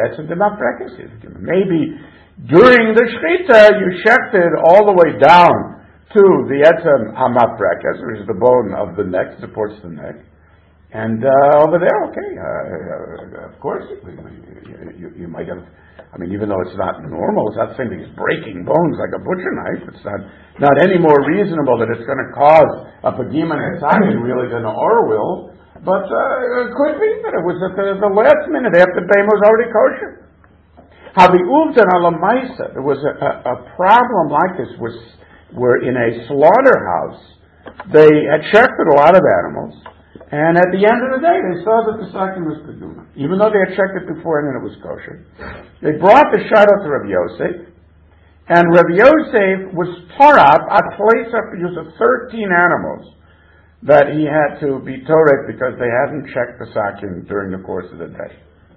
maybe during the shchita, you shechted all the way down to the etzem hamafrekes, which is the bone of the neck, supports the neck. And uh, over there, okay, uh, of course, you, you, you might have, I mean, even though it's not normal, it's not saying that he's breaking bones like a butcher knife. It's not not any more reasonable that it's going to cause a pagima and a really than an or will. But uh, it could be that it was at the, the last minute after the behemoth was already kosher. How the uvdan alamaisa, there was a, a, a problem like this, was where in a slaughterhouse they had checked a lot of animals, and at the end of the day they saw that the sakin was paguma, even though they had checked it before and then it was kosher. They brought the shadow to Rav Yosef, and Rav Yosef was tore up at place of use of thirteen animals that he had to be torek because they hadn't checked the sakin during the course of the day.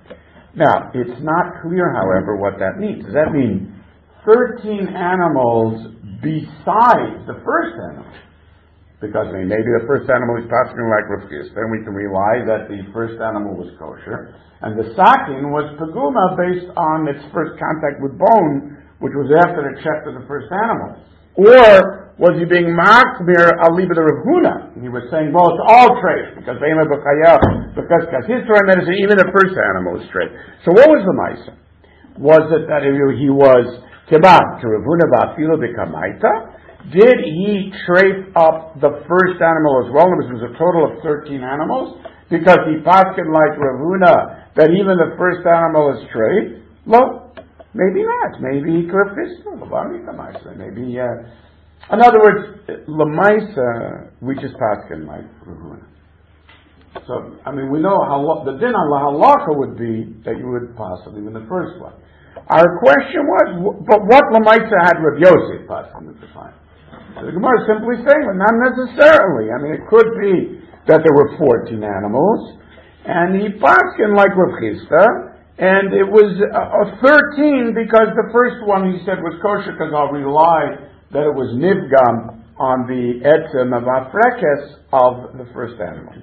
Now, it's not clear, however, what that means. Does that mean thirteen animals besides the first animal? Because I mean, maybe the first animal is passing like Rav Chisda, then we can rely that the first animal was kosher, and the sakin was paguma based on its first contact with bone, which was after the check of the first animal. Or was he being machmir al liba de Rav Huna? He was saying, well, it's all treif because be'ema b'chayel, because his Torah medicine, even the first animal was treif. So what was the ma'isa? Was it that he was kebab to Rav Huna ba'afilo b'kamaita? Did he treif up the first animal as well? It was a total of thirteen animals because he paskin like Rav Huna that even the first animal is treif. Well, maybe not. Maybe Rav Chisda. Maybe. Uh, In other words, Lamaisa, we just paskin like Rav Huna. So, I mean, we know how the din on la halacha would be that you would possibly in the first one. Our question was, but what Lamaisa had Rav Yosef paskin at the time? So the Gemara is simply saying, well, not necessarily. I mean, it could be that there were fourteen animals, and he paskin like Rav Chisda, and it was uh, thirteen because the first one he said was kosher because I'll rely that it was nivgam on the etzem of afrekes of the first animal.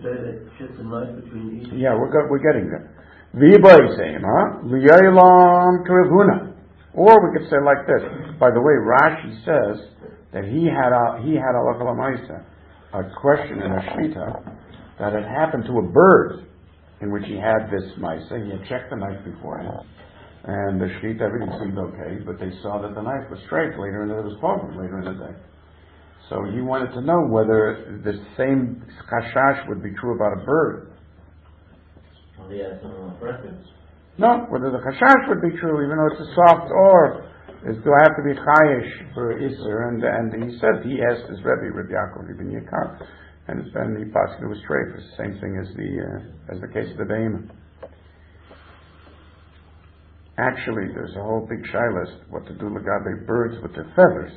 Yeah, we're go- we're getting there. V'yibayseima li'aylam Rav Huna, or we could say like this. By the way, Rashi says that he had a he had a lamaisa, a question in a shita that had happened to a bird, in which he had this maisa. He had checked the knife beforehand. And the shechita, everything seemed okay, but they saw that the knife was straight later and that it was poking later in the day. So he wanted to know whether the same chashash would be true about a bird. Well, he has some reference. No, whether the chashash would be true, even though it's a soft or, is do I have to be chayish for Isser? And and he said he asked his Rebbe, Rabbi Yaakov Ibn Yakar, and then he passed it was straight. It's the same thing as the uh, as the case of the behemoth. Actually, there's a whole big shilas what to do legabe birds with their feathers.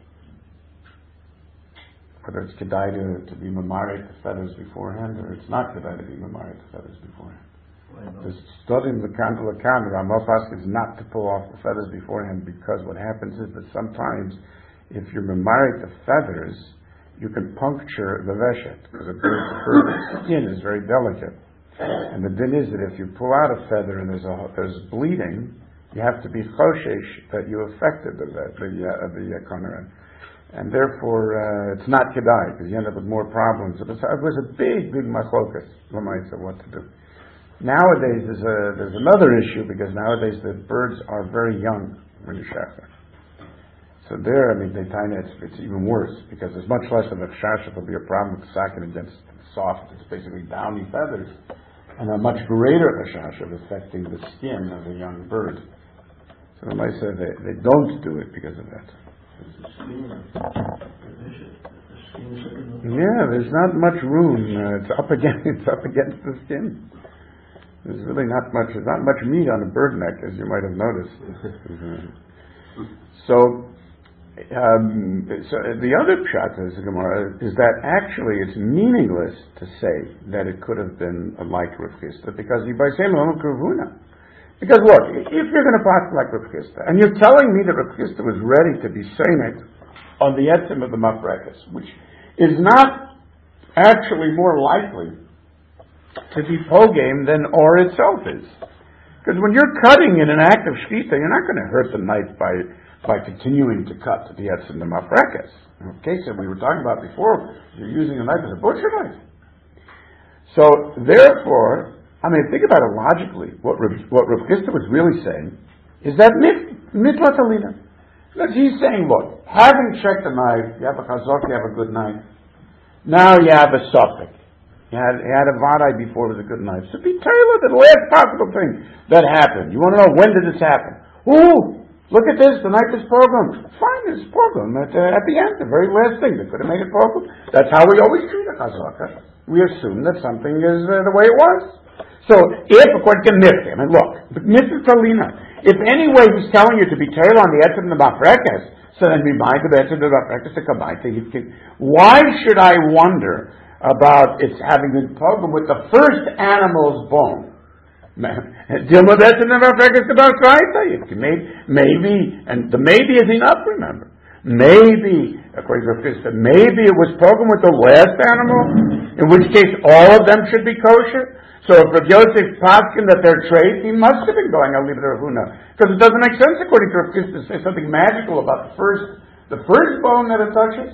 Whether it's kedai to, to be mamari the feathers beforehand, or it's not kedai to be mamari the feathers beforehand. The studying the Kan Lakan, Ramal Paskins not to pull off the feathers beforehand, because what happens is that sometimes if you're married to feathers, you can puncture the veshet, because a bird's, bird's skin is very delicate. And the din is that if you pull out a feather and there's a, there's bleeding, you have to be choshesh that you affected the the uh, the uh, konaran. And therefore, uh, it's not kedai, because you end up with more problems. It was, it was a big, big machlokas, lamaisa, what to do. Nowadays, there's a there's another issue, because nowadays the birds are very young when you shech them. So there, I mean, they tiny, it's, it's even worse, because there's much less of a chashav will be a problem with sacking against soft, it's basically downy feathers, and a much greater chashav affecting the skin of a young bird. So the mice say they, they don't do it because of that. Yeah, there's not much room. Uh, it's up against it's up against the skin. There's really not much. There's not much meat on a bird neck, as you might have noticed. so. Um, so the other pshat is, is that actually it's meaningless to say that it could have been like Rav Chisda, because by saying Kavuna. Because look, if you're going to pass like Rav Chisda, and you're telling me that Rav Chisda was ready to be saying it on the etzim of the mafrekas, which is not actually more likely to be pogame than or itself is. Because when you're cutting in an act of shkita, you're not going to hurt the knife by by continuing to cut the etzim the mafrekas. Okay, so we were talking about before, you're using a knife as a butcher knife. So therefore, I mean, think about it logically. What Rav, what Rav Chisda was really saying is that mitla talina. Because he's saying, look, having checked the knife, you have a chazak, you have a good knife. Now you have a suffix. You had, you had a vadai before it was a good knife. So be tailored to the last possible thing that happened. You want to know, when did this happen? Ooh, look at this, the knife is programmed. Fine, it's programmed at, uh, at the end, the very last thing. They could have made it programmed. That's how we always treat a chazaka. We assume that something is uh, the way it was. So, if, according to Mifta, I mean, look, but Mifta Talina, if anyway he's telling you to be tailored on the etzim of the mafrekas, so then we mind the etzim of the mafrekas to come by to Yitkin. Why should I wonder about its having been programmed with the first animal's bone? Dilma etzim of the mafrekas about Kraita. Maybe, and the maybe is enough, remember. Maybe, according to Chisda, maybe it was programmed with the last animal, in which case all of them should be kosher. So if Rav Yosef paskin that they're trade, he must have been going I'll leave it to Rahuna, because it doesn't make sense according to Rav Chisda to say something magical about the first, the first bone that it touches.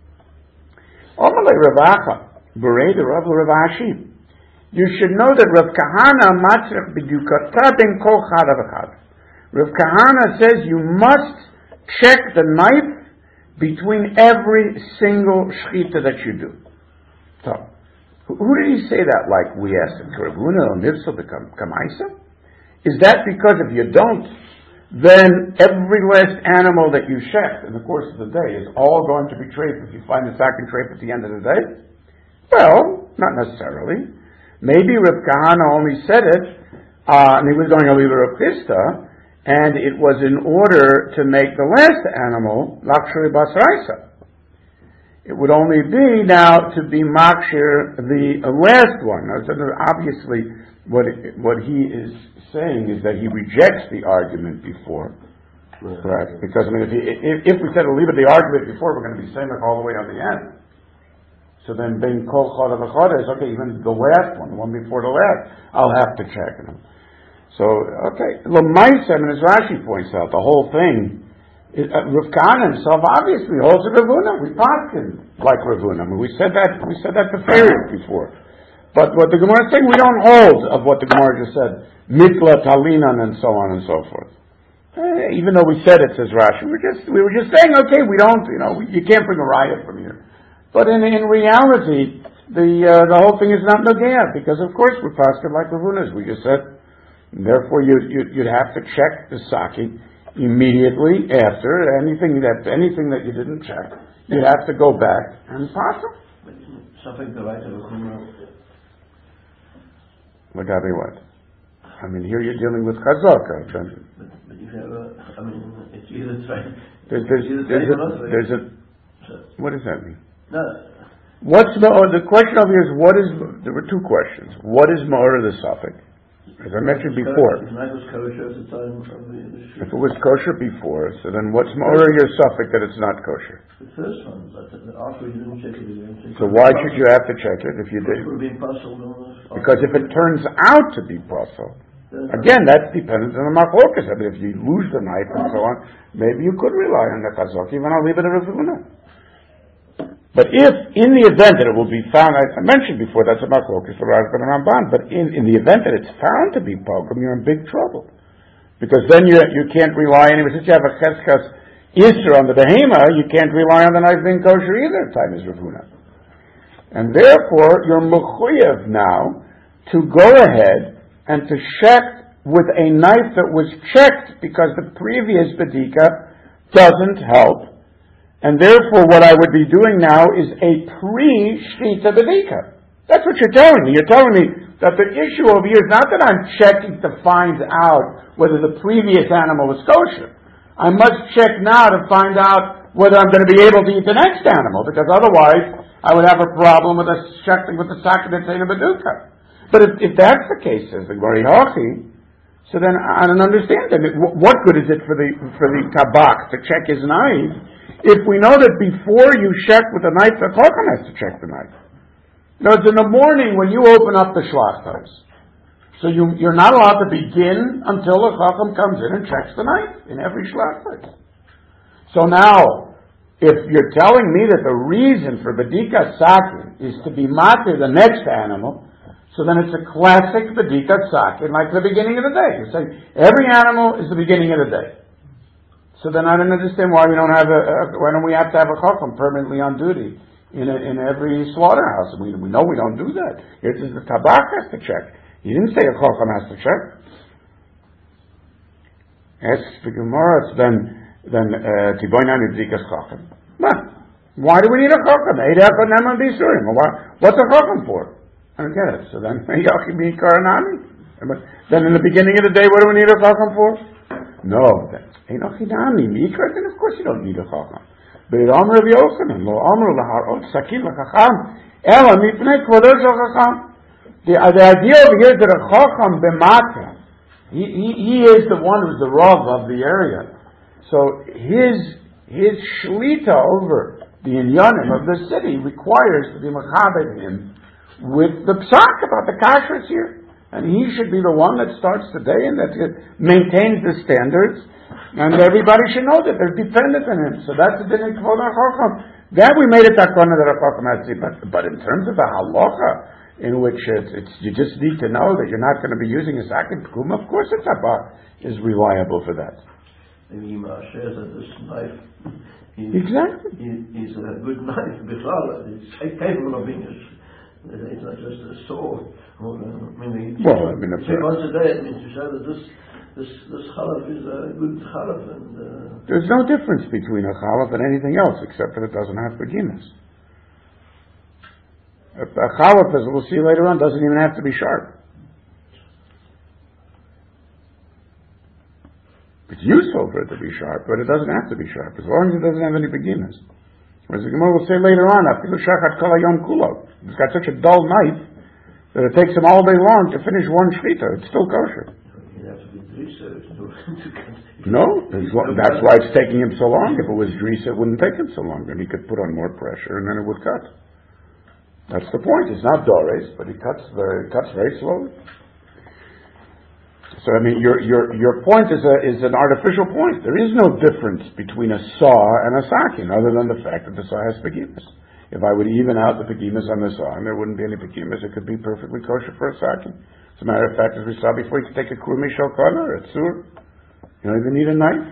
Omalei Ravacha, Berei the Rav Ravashi. You should know that Rav Kahana matzrach b'dukata ben kol chad avachad. Rav Kahana says you must check the knife between every single shchita that you do. So, who did he say that like? We asked him. Karabuna or Mivsa become Kamaisa? Is that because if you don't, then every last animal that you check in the course of the day is all going to be trape if you find the second trape at the end of the day? Well, not necessarily. Maybe Rav Kahana only said it, uh, and he was going to leave Rav Chisda, and it was in order to make the last animal Lakshari Basraisa. It would only be now to be Makshir the last one. Now, obviously, what what he is saying is that he rejects the argument before. Right. Correct? Because, I mean, if, he, if, if we said to leave it the argument before, we're going to be saying it all the way on the end. So then, being Kol Chada V'Chada is, okay, even the last one, the one before the last, I'll have to check it. So, okay. L'maisa, I mean, as Rashi points out, the whole thing, it, uh, Rav Kahana himself obviously holds a Ravuna. We paskin like Ravuna. I mean, we said that, we said that to Pharaoh before. But what the Gemara is saying, we don't hold of what the Gemara just said, mitla, talinan, and so on and so forth. Eh, even though we said it, says Rashi, we were just, we were just saying, okay, we don't, you know, you can't bring a riot from here. But in, in reality, the, uh, the whole thing is not nogea, because of course we're paskin like Ravunas, we just said. And therefore, you, you, you'd have to check the saki immediately after anything that anything that you didn't check. You'd have to go back and pass them. Something the right of a criminal. Lagabi what? I mean, here you're dealing with chazaka. But, but you have a, I mean, it's either trying. There's, there's, there's, a, there's a. What does that mean? No. What's the? Oh, the question over here is what is? There were two questions. What is ma'or the suffix? As I mentioned before. If the knife was kosher at the time of the, the If it was kosher before, so then what's more your suffix that it's not kosher? The first one, but after you didn't check it again. So why should you have to check it if you did? It would be impossible. Because if it turns out to be possible, again, that's dependent on the machlokas. I mean, if you lose the knife and so on, maybe you could rely on the chazak, even I'll leave it at Rav Huna. But if, in the event that it will be found, I, I mentioned before, that's a machlokas, the Rashba and Ramban, but in, in the event that it's found to be pogrom, you're in big trouble. Because then you you can't rely, anyway, since you have a cheskas Isra on the behema, you can't rely on the knife being kosher either, time is Rav Huna. And therefore, you're mechuyev now to go ahead and to check with a knife that was checked because the previous bedika doesn't help. And therefore what I would be doing now is a pre-shchita bedika. That's what you're telling me. You're telling me that the issue over here is not that I'm checking to find out whether the previous animal was kosher. I must check now to find out whether I'm going to be able to eat the next animal, because otherwise I would have a problem with the checking with the sakidat and beduka. But if, if that's the case, says the Gori Hachi, so then I don't understand it. What good is it for the for the tabak to check his knife if we know that before you check with the knife, the chacham has to check the knife? No, it's in the morning when you open up the shlachtos. So you, you're not allowed to begin until the chacham comes in and checks the knife in every shlachtos. So now, if you're telling me that the reason for bedika sakin is to be matir the next animal, so then it's a classic bedika sakin, like the beginning of the day. You're saying every animal is the beginning of the day. So then I don't understand why we don't have a, a why don't we have to have a chacham permanently on duty in a, in every slaughterhouse? We we know we don't do that. Here it says the tabak has to check. He didn't say a chacham has to check. Asks the Gemara, then then tiboinani b'dikas chacham. Why do we need a chacham? What's a chacham for? I don't get it. So then then in the beginning of the day, what do we need a chacham for? No, then then of course you don't need a chacham. But it Amr of Yochanan, lo Amr laharot sakin lachacham, ela mipnei kvodo shel chacham. The the idea over here is that a chacham b'mata, he, he he is the one who's the rav of the area. So his his shlita over the inyanim of the city requires to be machabed him with the psak about the kashrus here. And he should be the one that starts the day and that maintains the standards. And everybody should know that they're dependent on him. So that's the din in Kvod HaChacham. That we made it takana that HaChacham has to see. But, but in terms of the halacha, in which it's, it's, you just need to know that you're not going to be using a sakin pkum, of course a tabak is reliable for that. Maybe Yima says that this knife is, exactly. is a good knife. It's capable of being a, it's not just a sword. Well, I mean, well, I mean, say once a day, it means to say that this this this chalaf is a good chalaf, and uh, there's no difference between a chalaf and anything else except that it doesn't have beginners. A, a chalaf, as we'll see later on, doesn't even have to be sharp. It's useful for it to be sharp, but it doesn't have to be sharp as long as it doesn't have any beginners. Whereas the Gemara will say later on, it's got such a dull knife that it takes him all day long to finish one shchita. It's still kosher. No, that's why it's taking him so long. If it was drisa, it wouldn't take him so long. Then he could put on more pressure, and then it would cut. That's the point. It's not dores, but he cuts very, cuts very slowly. So I mean, your your your point is a is an artificial point. There is no difference between a saw and a sakin, other than the fact that the saw has pegimas. If I would even out the pegimas on the saw, and there wouldn't be any pegimas, it could be perfectly kosher for a sakin. As a matter of fact, as we saw before, you could take a kurmi shokana or a tzur. You don't even need a knife.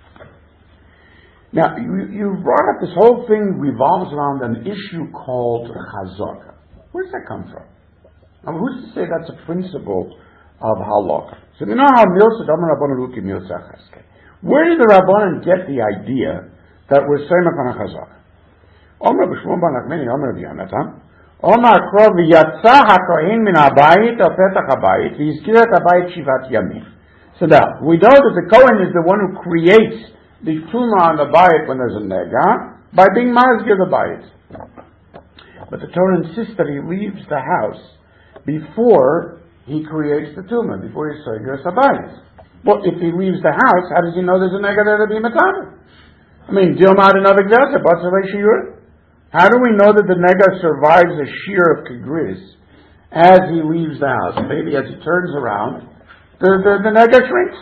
Now, you, you brought up this whole thing revolves around an issue called chazaka. Where does that come from? Now, who's to say that's a principle of halakha? So you know how Milsa Damar Rabbanan Luki Milsa Chaske. Where did the Rabbanan get the idea that we're saying on a chazaka? Omer b'shmon ban Nachmeni, Omer b'Yonatan. Omer krov v'yatsa hakohen min habayit al petach habayit v'yizkir et habayit shivat yamim. So now, we know that the Kohen is the one who creates the tumah on the bayit when there's a nega by being mazgir the bayit. But the Torah insists that he leaves the house before he creates the tumah before he's Soiger Sabayis. Well, if he leaves the house, how does he know there's a nega there to be matame? I mean, Dilma Adonai Gzasa, Batzalei Shiur. How do we know that the nega survives a shear of kegris as he leaves the house? Maybe as he turns around, the, the, the nega shrinks.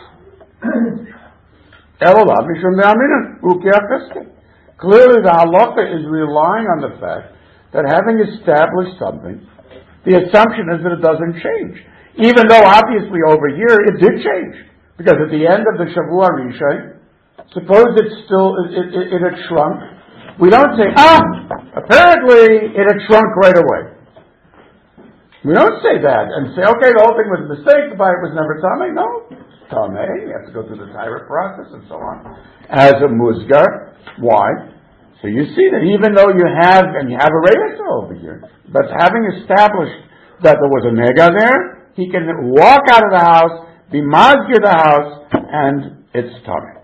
Clearly the halacha is relying on the fact that having established something, the assumption is that it doesn't change. Even though obviously over here it did change. Because at the end of the Shavua Rishon, suppose it still, it, it, it had shrunk. We don't say, ah, apparently it had shrunk right away. We don't say that and say, okay, the whole thing was a mistake, the bite was never Tameh. No, it's Tameh. You have to go through the Tyra process and so on. As a Muzgar. Why? So you see that even though you have, and you have a Reisa over here, but having established that there was a Nega there, he can walk out of the house, be Mazgir the house, and it's Tameh.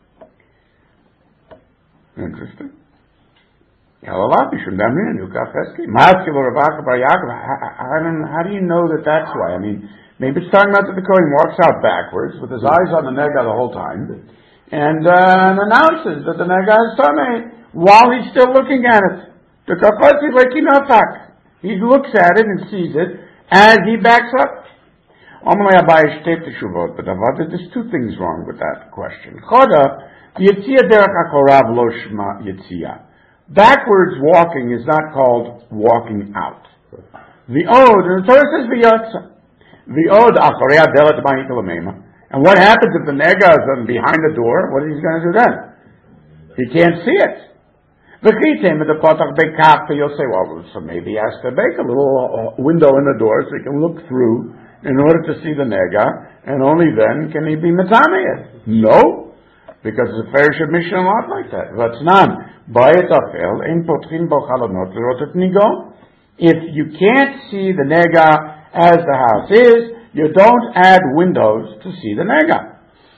Interesting. How do you know that that's why? I mean, maybe it's talking about that the Kohen walks out backwards with his eyes on the nega the whole time, and, uh, and announces that the nega is tameh while he's still looking at it. The kafasi like he looks at it and sees it as he backs up. There's two things wrong with that question. Backwards walking is not called walking out. The od, and the Torah says v'yatsa. The od acharei adelet b'ayit l'meima. And what happens if the nega is behind the door? What is he going to do then? He can't see it. V'chitem the potach bekach. You'll say, well, so maybe he has to make a little window in the door so he can look through in order to see the nega, and only then can he be metameh. No, because the Farish of Mishnah not like that. That's not. If you can't see the nega as the house is, you don't add windows to see the nega.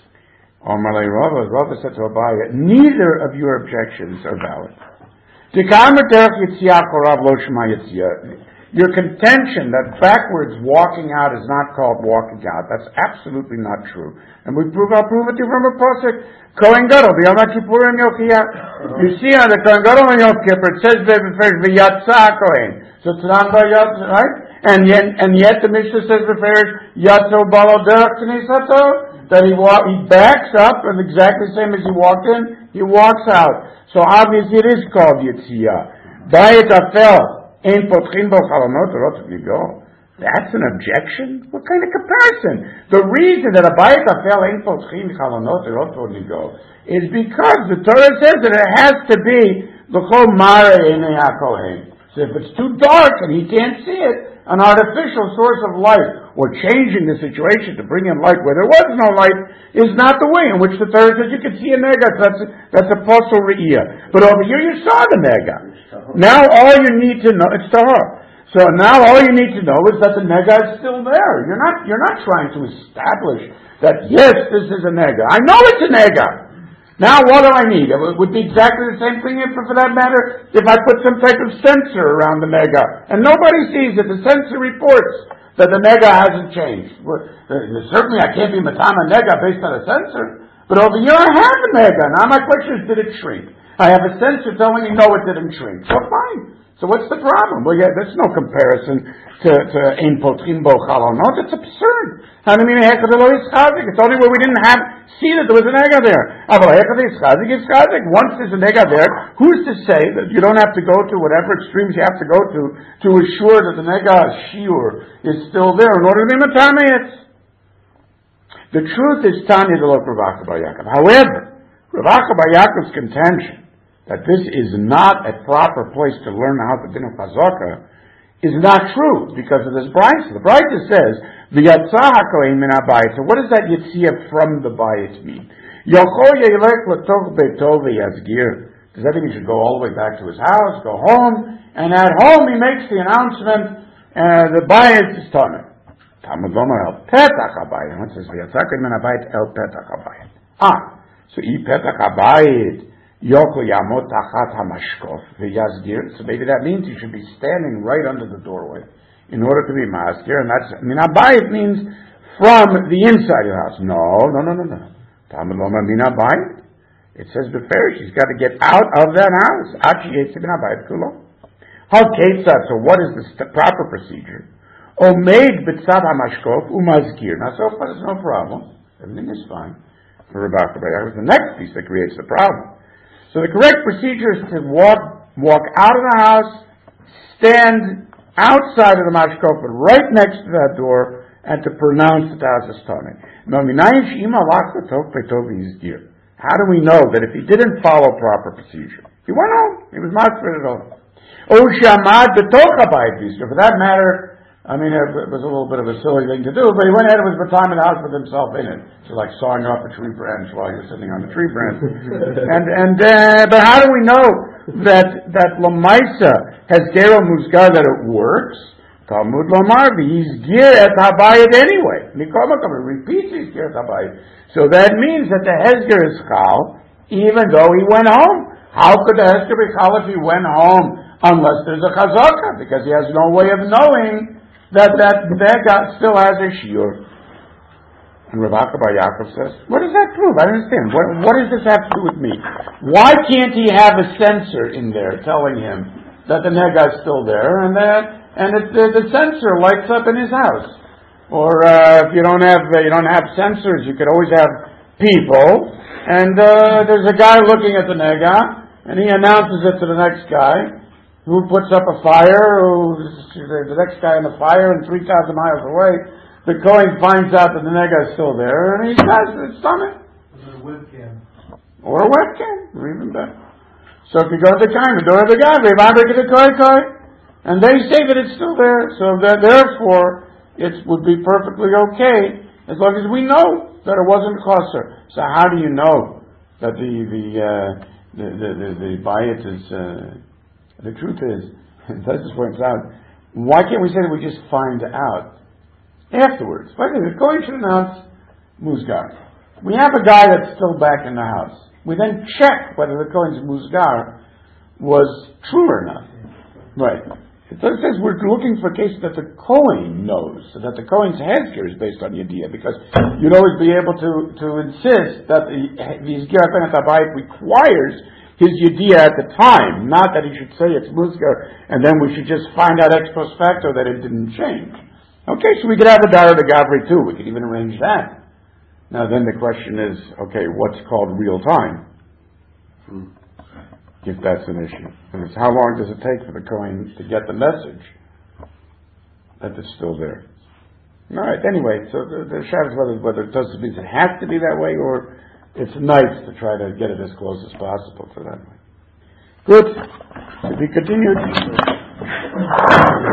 Rava said to Abaye, neither of your objections are valid. Your contention that backwards walking out is not called walking out, that's absolutely not true. And we prove, I'll prove it to you from a pasuk. Kohen Gadol, the Yom Kippurim Yochiyah. You see on the Kohen Gadol and Yom Kippur, it says v'yatsa Kohen. So Tznan v'yatsa, right? And yet, and yet the Mishnah says v'ferish yatsa balo derech t'nisato, that he walk, he backs up, and exactly the same as he walked in, he walks out. So obviously it is called Yitziyah. Bayit afel. That's an objection? What kind of comparison? The reason that a bayit afel ein potchin chalonot erot nigo is because the Torah says that it has to be l'chol mare enei hakohen. So if it's too dark and he can't see it, an artificial source of light or changing the situation to bring in light where there was no light is not the way in which the Torah says you can see a nega. That's a, that's a posel re'iyah. But over here you saw the nega. Now all you need to know, it's tahor. So now all you need to know is that the nega is still there. You're not, you're not trying to establish that, yes, this is a nega. I know it's a nega. Now what do I need? It would be exactly the same thing if, for that matter, if I put some type of sensor around the nega. And nobody sees it. The sensor reports that the nega hasn't changed. Well, certainly I can't be matama nega based on a sensor. But over here I have a nega. Now my question is, did it shrink? I have a sensor telling me, no, it didn't shrink. So fine. So what's the problem? Well, yeah, there's no comparison to ein potchin bo chalonot. It's absurd. It's only where we didn't have see that there was a nega there. Once there's a nega there, who's to say that you don't have to go to whatever extremes you have to go to to assure that the nega shiur is still there in order to be matameh? The truth is Tanya de lo Rav Acha bar Yaakov. However, Rav Acha bar Yaakov's contention that this is not a proper place to learn how to din of chazaka is not true because of this brayta. The brayta says v'yatsa hakohen min habayit. So what does that yitziyah from the bayit mean? Yochol yelech l'tov beito v'yazgir. Does that mean he should go all the way back to his house, go home, and at home he makes the announcement, uh, the bayit is tameh. Talmud Lomar el petach habayit. It says v'yatsa hakohen min habayit el petach habayit. Ah, so i petach habayit. Yoko yamot tachat hamashkof v'yazgir. So maybe that means he should be standing right under the doorway in order to be maskir, and that's, I mean, abayit means from the inside of the house. No, no, no, no, no. Talmud Loma min abayit. It says before she's got to get out of that house. Achi yetzeh min abayit kulo. How ketzad? So what is the st- proper procedure? Omeid b'tzav hamashkof umazkir. Now so far there's no problem. Everything is fine. For Rabbi Akiva, it's the next piece that creates the problem. So the correct procedure is to walk walk out of the house, stand outside of the mashkof, right next to that door, and to pronounce the house as Tony. How do we know that if he didn't follow proper procedure? He went home. He was maskir at home. For that matter, I mean, it was a little bit of a silly thing to do, but he went ahead and was time in the house with himself in it. It's like sawing off a tree branch while you're sitting on the tree branch. and and uh, but how do we know that that Lamaisa has Gero Musgar, that it works? Talmud Lomar, he's gear at Habayit anyway. Mikoma repeats his gear at Habayit. So that means that the Hezger is Chal, even though he went home. How could the Hezger be Chal if he went home? Unless there's a Chazaka, because he has no way of knowing that that Nega still has a shiur. And Rav Akiva Yaakov says, what does that prove? I don't understand. What, what does this have to do with me? Why can't he have a sensor in there telling him that the Nega is still there, and that and it, the, the sensor lights up in his house? Or uh, if you don't have uh, you don't have sensors, you could always have people, and uh, there's a guy looking at the Nega, and he announces it to the next guy, who puts up a fire, who's the next guy in the fire, and three thousand miles away, the Kohen finds out that the Nega is still there, and he says it's on it. Or a webcam. Or a webcam, or even better. So if you go to the Kohen, the door of the guy, and they say that it's still there, so that therefore it would be perfectly okay, as long as we know that it wasn't kosher. So how do you know that the the uh, the the, the, the bayit is? Uh, The truth is, and Tosfos points out, why can't we say that we just find out afterwards? Why did the Kohen should announce Musgar? We have a guy that's still back in the house. We then check whether the Kohen's Musgar was true or not. Right. It says we're looking for cases that the Kohen knows, so that the Kohen's Hezker is based on the idea, because you'd always be able to, to insist that the Yizgir HaPenet HaBayit requires his yediyah at the time, not that he should say it's muskar, and then we should just find out ex post facto that it didn't change. Okay, so we could have a Dara de Gavri too. We could even arrange that. Now then the question is, okay, what's called real time? Hmm. If that's an issue. And it's how long does it take for the Kohen to get the message that it's still there? All right, anyway, so the, the shadows whether, whether it does means it has to be that way, or it's nice to try to get it as close as possible to that way. Good. To be continued.